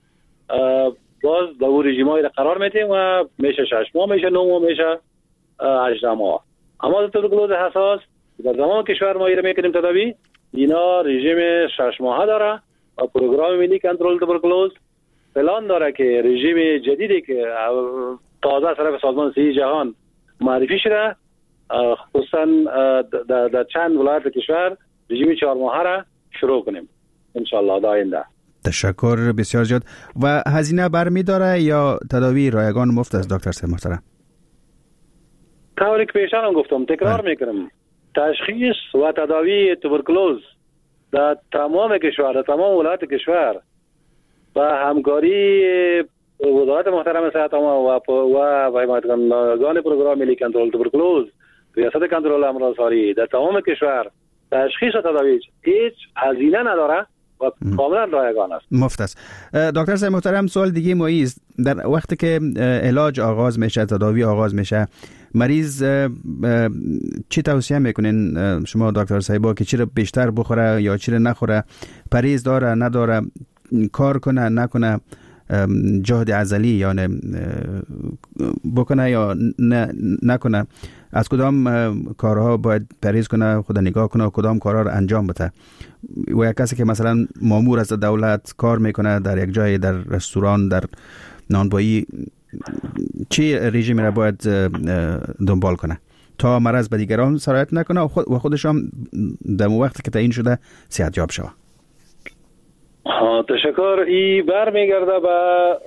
باز در اون رژیم های قرار میتیم و میشه شش ماه، میشه نه ماه، میشه هجده ماه. اما توبرکلوز حساس در تمام کشور ما ایره میکنیم تداوی، اینا رژیم شش ماهه داره و پروگرام ملی کنترل توبرکلوز پلان داره که رژیم جدیدی که تازه از طرف سازمان صحی جهان معرفی شده خصوصا در, در چند ولایت کشور رژیم چهار ماهه را شروع کنیم انشالله در آینده. تشکر بسیار زیاد. و هزینه برمی داره یا تداوی رایگان مفت است دکتر صاحب محترم؟ طوری که پیشتر هم گفتم تکرار میکنم، تشخیص و تداوی توبرکلوز در تمام کشور، در تمام ولایت کشور و همکاری وزارت محترم صحت عامه و و حمایتکنندگان پروگرام ملی کنترل توبرکلوز، ریاست کنترل امراض ساری در تمام کشور تشخیص و تداوی هیچ هزینه نداره و کاملا رایگان است، مفت است. دکتر صاحب محترم سوال دیگه مایی است، در وقتی که علاج آغاز میشه، تداوی آغاز میشه، مریض چی توصیه میکنین شما دکتر صاحبا که چی رو بیشتر بخوره یا چی رو نخوره؟ پرهیز داره نداره؟ کار کنه نکنه؟ جهد عضلی یا نه بکنه یا نه نکنه؟ از کدام کارها باید پرهیز کنه، خود نگاه کنه و کدام کارها رو انجام بده؟ و یک کسی که مثلا مامور از دولت کار میکنه در یک جای، در رستوران، در نانوایی، چی رژیمی را باید دنبال کنه تا مرض به دیگران سرایت نکنه و خودش هم در وقتی که تعیین شده صحتیاب شود؟ تشکر. این برمیگرده به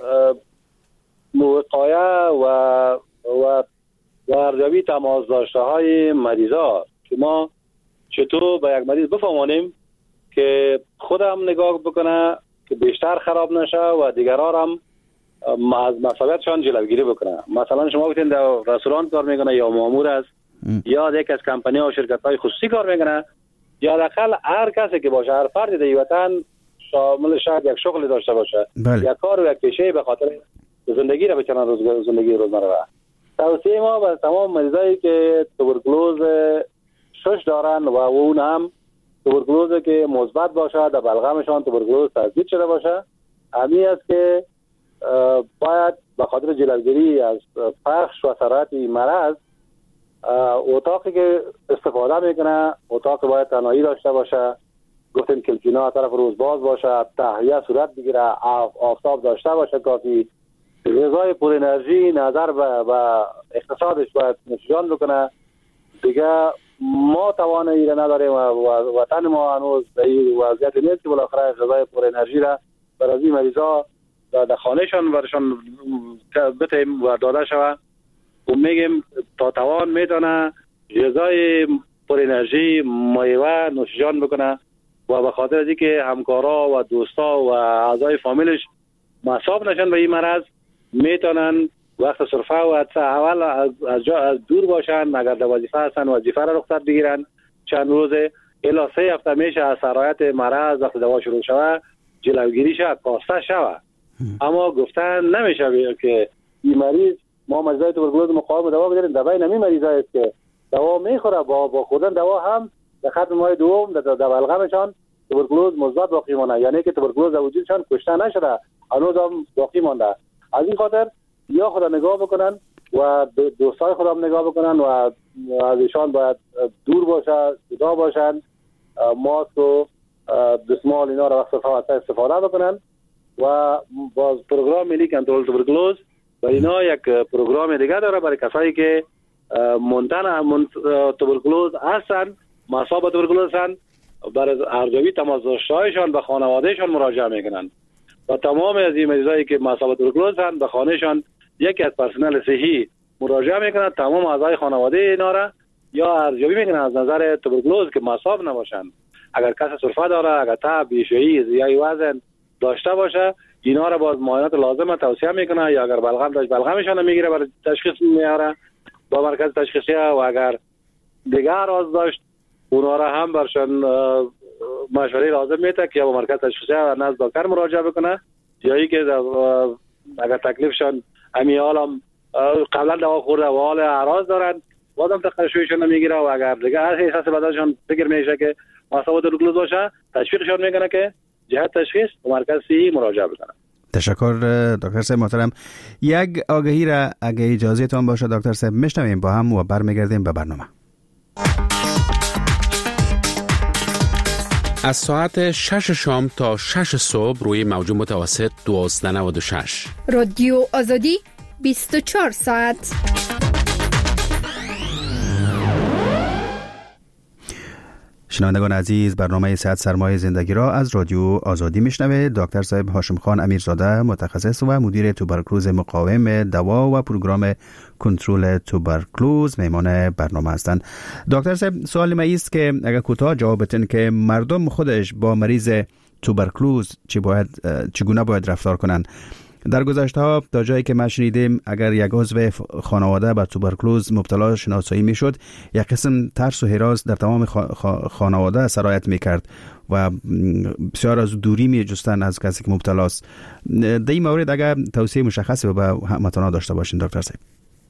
وقایه و و ارزیابی تماس داشته های مریضا که ما چطور به یک مریض بفهمانیم که خودم نگاه بکنه که بیشتر خراب نشه و دیگران هم از مسئولیتشان جلوگیری بکنه. مثلا شما گفتین در رستوران کار میکنه یا مامور است یا یک از کمپانی ها و شرکت های خصوصی کار میکنه یا داخل هر کسی که باشه، هر فردی در وطن شامل شاید یک شغل داشته باشه، بله. یک کار و یک پیشه به خاطر زندگی را بچنان روزگار زندگی روزمره را. توصیه ما به تمام مریضایی که توبرکلوز شش دارن و اون هم توبرکلوز که مثبت باشه، در بلغمشان توبرکلوز تثبیت شده باشه، همین است که باید به خاطر جلوگیری از پخش و سرایت این مرض اتاقی که استفاده میکنه اتاق باید تنهایی داشته باشه، گفتیم کلکینا طرف روز باز باشه، تهویه صورت بگیره، آفتاب داشته باشه کافی، غذای پر انرژی نظر به اقتصادش باید نشان بکنه. دیگه ما توان ایره نداریم و وطن ما هنوز به این وضعیت نیست که بالاخره غذای پر انرژی را برای این مریضا در خانهشان برشان بتیم و داده شود و میگیم تا توان میتونه غذای پر انرژی مایوه نوشیجان بکنه و به خاطر از اینکه همکارا و دوستا و اعضای فامیلش مصاب نشن به این مرض میتونن وقت صرفه و اول از جا از دور باشن، اگر در وظیفه هستن وظیفه را رخصت بگیرن چند روزه الا سه هفته میشه از سرایت مرض وقت دوا شروع شود جلوگیری شود کاسته شود. اما گفتن نمیشه که این مریض ما مریضای توبرکلوز مقاوم دوا بدیم، دوای نمی مریضایی است که دوا میخوره با با خودن دوا هم در ختم ماه دوم در بلغمشان توبرکلوز مثبت باقی مانده، یعنی که توبرکلوز در وجودشان کشته نشده هنوز هم باقی مانده. از این خاطر یا خدا نگاه بکنن و دوستای خدا هم نگاه بکنن و از ایشان باید دور باشه، جدا باشن، ماسک و دستمال اینا را وقت صرفه استفاده بکنن و باز پروگرام ملی کنترل توبرکلوز و اینا یک پروگرام دیگه داره برای کسایی که منتن توبرکلوز هستن، مصاب توبرکلوز هستن، برای ارزیابی تماس داشته‌هایشان به خانوادهشان مراجعه میکنن و تمام از این مریضایی که مصاب توبرکلوز هستن به خانهشان یکی از پرسنل صحی مراجعه میکنن، تمام اعضای خانواده اینا را یا ارزیابی میکنن از نظر توبرکلوز که مصاب نباشن. اگر کسی سرفه داره، اگر تب، بیشویی، زیادی وزن داشته باشه اینا را باز معاینات لازمه توصیه میکنه، یا اگر بلغم داشت بلغمشان میگیره برای تشخیص میاره با مرکز تشخیصی، و اگر دیگه اعراض داشت اونا را هم برشان مشوره لازم میده که با مرکز تشخیصی و نزد دکتر مراجعه بکنه، یا ای که اگر تکلیفشان همین حالم قبلا دوا خورده و حال اعراض دارن بازم تشخیصشون نمیگیره و اگر دیگه احساس بدنشان فکر میشه که مصاب توبرکلوز باشه تشویقشون میکنه که جهت تشخیص و مرکز صحی مراجعه بکنن. تشکر دکتر صاحب محترم. یک آگهی را اگه اجازه تان باشه دکتر صاحب میشنویم با هم و برمیگردیم به برنامه. از ساعت شش شام تا شش صبح روی موج متوسط دوازده نود و شش رادیو آزادی بیست و چهار ساعت. شنوندگان عزیز، برنامه صحت سرمایه زندگی را از رادیو آزادی میشنوه. دکتر صاحب هاشم خان امیرزاده متخصص و مدیر توبرکلوز مقاوم دوا و پروگرام کنترل توبرکلوز مهمان برنامه هستند. دکتر صاحب سوال من است که اگر کوتاه جواب بدین که مردم خودش با مریض توبرکلوز چی باید چگونه باید رفتار کنند؟ در گذشته ها تا جایی که ما شنیدیم اگر یک عضو خانواده به توبرکلوز مبتلا شناسایی میشد یک قسم ترس و هراس در تمام خانواده سرایت میکرد و بسیار از دوری می جستن از کسی که مبتلاست. در این مورد اگر توصیه مشخصی به هموطنان داشته باشین دکتر صاحب.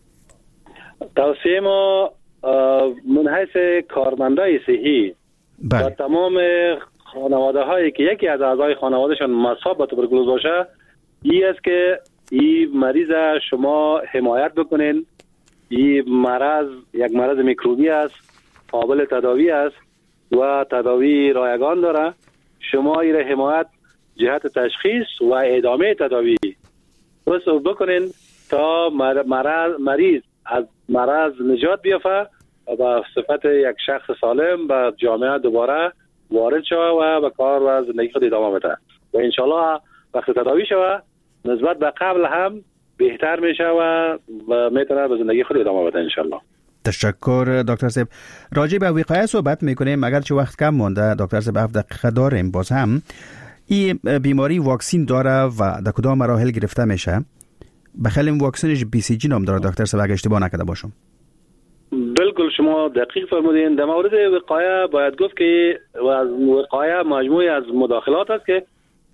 توصیه ما من حیث کارمندای صحی و تمام خانواده هایی که یکی از اعضای خانوادهشان مصاب به توبرکلوز باشه این است که این مریض شما حمایت بکنین. این مرض یک مرض میکروبی است، قابل تداوی است و تداوی رایگان داره. شما این حمایت جهت تشخیص و ادامه تداوی بس بکنین تا مرض مریض از مرض نجات بیافته و به صفت یک شخص سالم به جامعه دوباره وارد شود و به کار و زندگی خود ادامه بده و انشالله وقت تداوی شود نسبت به قبل هم بهتر میشه و, و میتونه به زندگی خود ادامه بده انشالله. تشکر دکتر صاحب. راجع به وقایع صحبت میکنیم، اگر چه وقت کم مونده دکتر صاحب هفت دقیقه داریم. باز هم این بیماری واکسین داره و در کدام مراحل گرفته میشه؟ بخیلی واکسنش بی سی جی نام داره دکتر صاحب اگه اشتباه نکرده باشم. بالکل شما دقیق فرمودین. در مورد وقایع باید گفت که از وقایع مجموعه از مداخلات است که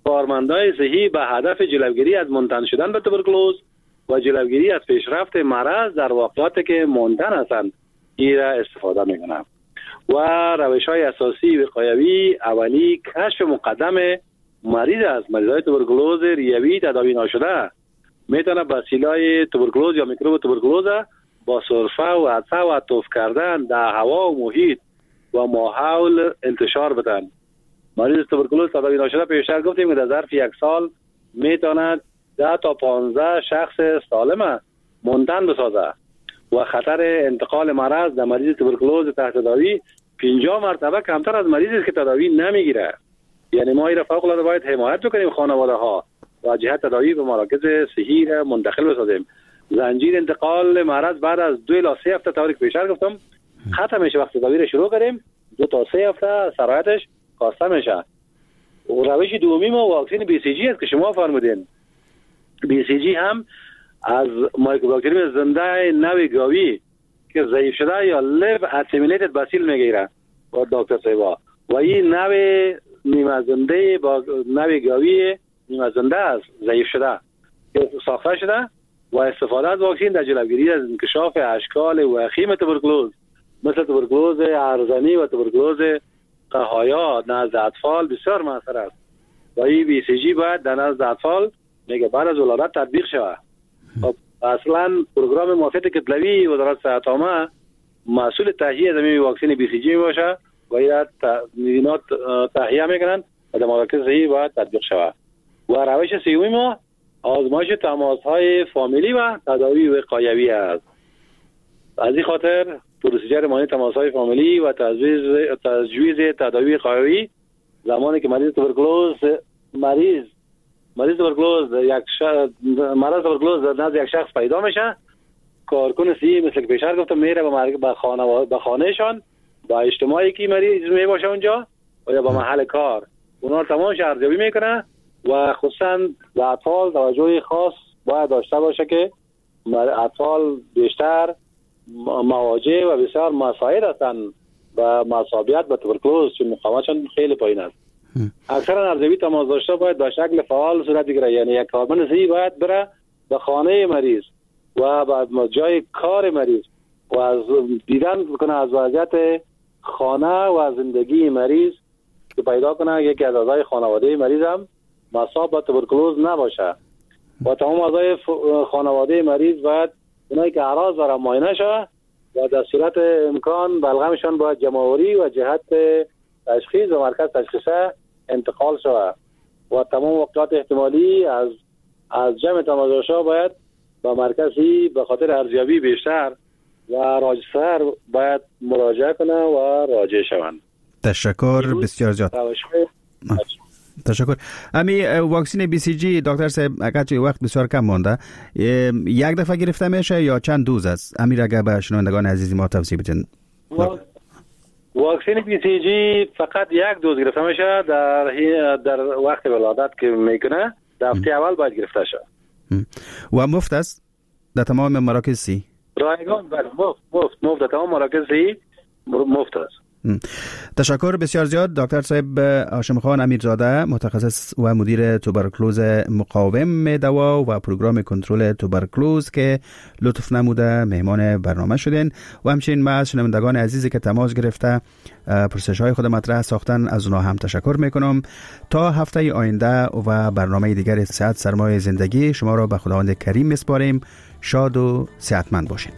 کارمندای صحی به هدف جلوگیری از منتن شدن به توبرکلوز و جلوگیری از پیشرفت مرض در واقعاتی که منتن هستند این را استفاده میکنند و روش‌های اساسی وقایوی اولی کشف مقدم مریض است. مریضای توبرکلوز ریوی تداوی نشده میتونه به وسیله توبرکلوز یا میکروب توبرکلوز با سرفه و عطسه و تف کردن در هوا و محیط و ماحول انتشار بدن. مریض توبرکلوز تداوی نشده پیشتر گفتیم که در ظرف یک سال میتونه ده تا پانزده شخص سالم منتن بسازه و خطر انتقال مرض در مریض توبرکلوز تحت تداوی پنجاه مرتبه کمتر از مریضی که تداوی نمیگیره. یعنی ما این فوق العاده باید حمایت بکنیم خانواده ها و جهت تداوی به مراکز صحی را منتقل بسازیم. زنجیر انتقال مرض بعد از دو الی سه هفته طوری که پیشتر گفتم ختم میشه. وقتی تداوی را شروع کنیم دو تا سه هفته سرایتش کاسته میشه. و روش دومی ما واکسن بی سی جی است که شما فرمودین. بی سی جی هم از مایکروباکتریوم زنده نوع گاوی که ضعیف شده یا لیو اسیمیلیتد باسیل میگیره با دکتر صاحبا و این نوع نیمه زنده با نوع گاوی نیمه زنده است ضعیف شده که ساخته شده و استفاده از واکسن در جلوگیری از انکشاف اشکال وخیم توبرکلوز مثل توبرکلوز ارزنی و توبرکلوز قهایا نزد اطفال بسیار مؤثر است و این بی سی جی باید در نزد اطفال میگه بعد از ولادت تطبیق شود. اصلا پروگرام موافقت کتلوی وزارت صحت عامه مسئول تهیه زمین واکسن بی سی جی میباشه و این میدینات تهیه میکنن و در مراکز صحی باید تطبیق شود. و روش سیومی ما آزمایش تماس های فامیلی و تداوی وقایوی است. از این خاطر پروسیجر مانی تماس های فامیلی و تجویز تجویز تداوی وقایوی زمانی که مریض توبرکلوز مریض مریض توبرکلوز یک شخص مرض توبرکلوز نزد یک شخص پیدا میشه، کارکن صحی مثل که پیشتر گفتم میره به به خانه به خانهشان با اجتماعی که مریض می باشه اونجا و یا با محل کار اونا تمامش ارزیابی میکنه و خصوصا به اطفال توجه خاص باید داشته باشه که اطفال بیشتر مواجه و بسیار مساعد هستن و مصابیت به توبرکلوز چون مقاومتشان خیلی پایین است. اکثرا ارزیابی تماس داشته باید به شکل فعال صورت بگیره، یعنی یک کارمند صحی باید بره به خانه مریض و به جای کار مریض و از دیدن کنه از وضعیت خانه و زندگی مریض که پیدا کنه یکی از اعضای خانواده مریض هم مصاب به توبرکلوز نباشه و تمام اعضای خانواده مریض باید اونایی که اعراض دارن معاینه شه و در صورت امکان بلغمشان باید جمع‌آوری و جهت تشخیص و مرکز تشخیصه انتقال شود و تمام وقایع احتمالی از از جمع تماشاشا باید با مرکزی به خاطر ارزیابی بیشتر و راجع‌تر باید مراجعه کنه و راجع شوند. تشکر بسیار زیاد. تشکر. امی واکسن بی سی جی دکتر صاحب اگرچه وقت بسیار کم مانده یک دفعه گرفته میشه یا چند دوز است؟ امیر اگر به شنوندگان عزیز ما توضیح بدین. واکسن بی سی جی فقط یک دوز گرفته میشه در در وقت ولادت که میکنه در هفته اول باید گرفته شه. و مفت است در تمام مراکز صحی؟ رایگان بله مفت مفت مفت در تمام مراکز صحی مفت است. تشکر بسیار زیاد دکتر صاحب هاشم خان امیرزاده، متخصص و مدیر توبرکلوز مقاوم دوا و پروگرام کنترل توبرکلوز که لطف نموده مهمان برنامه شدین و همچنین ما از شنوندگان عزیزی که تماس گرفته پرسش های خود مطرح ساختن از اونها هم تشکر میکنم. تا هفته آینده و برنامه دیگر صحت سرمایه زندگی شما را به خداوند کریم میسپاریم. شاد و صحتمند باشید.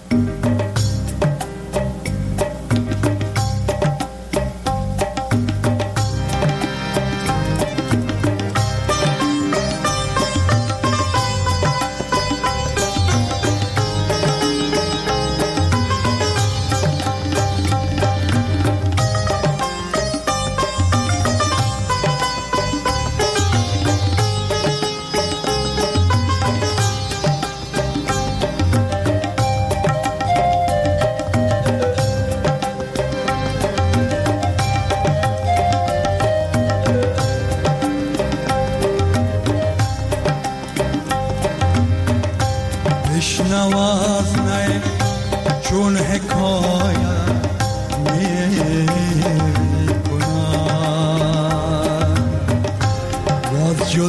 جو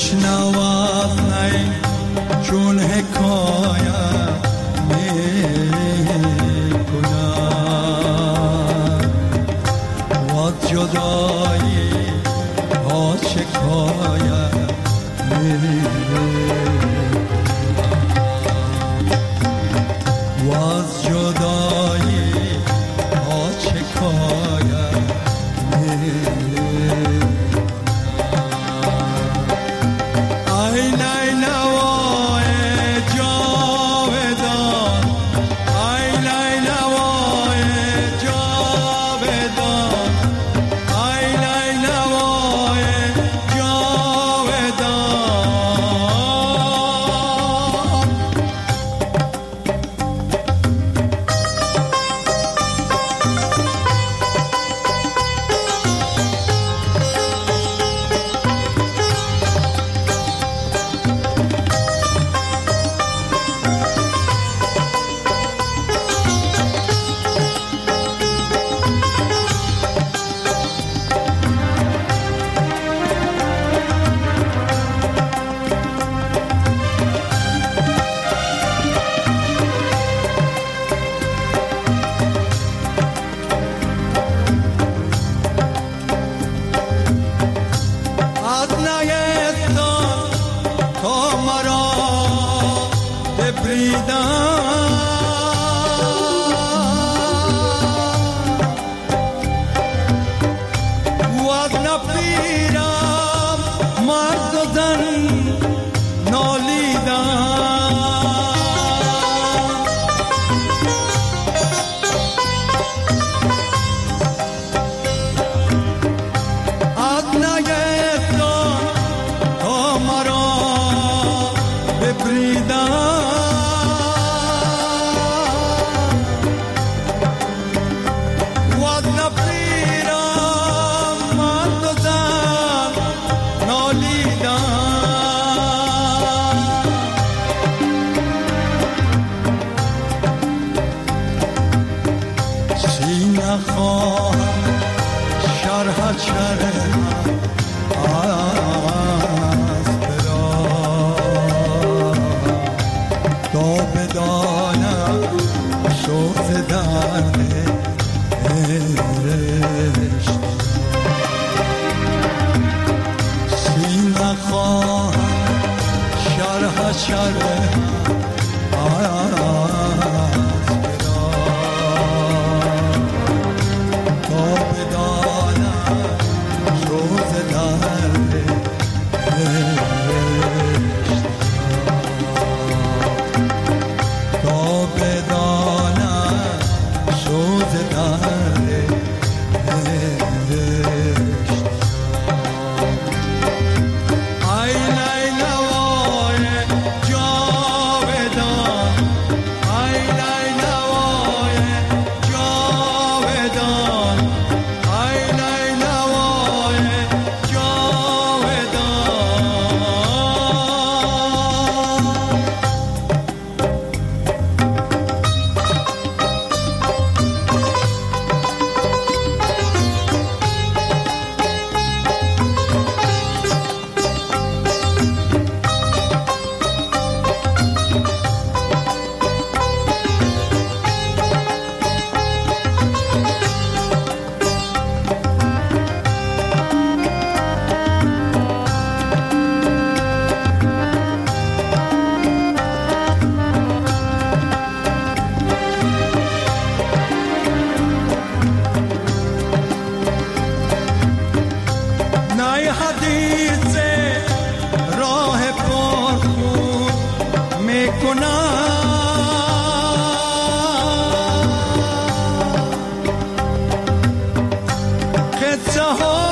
بشنواد نی چون حکایت میکنم و جدایی ها شکایت میکنم و از جدایی ها شکایت میکنم ای لیلوای جاودان ای لیلوای جاودان ای لیلوای جاودان It's a whole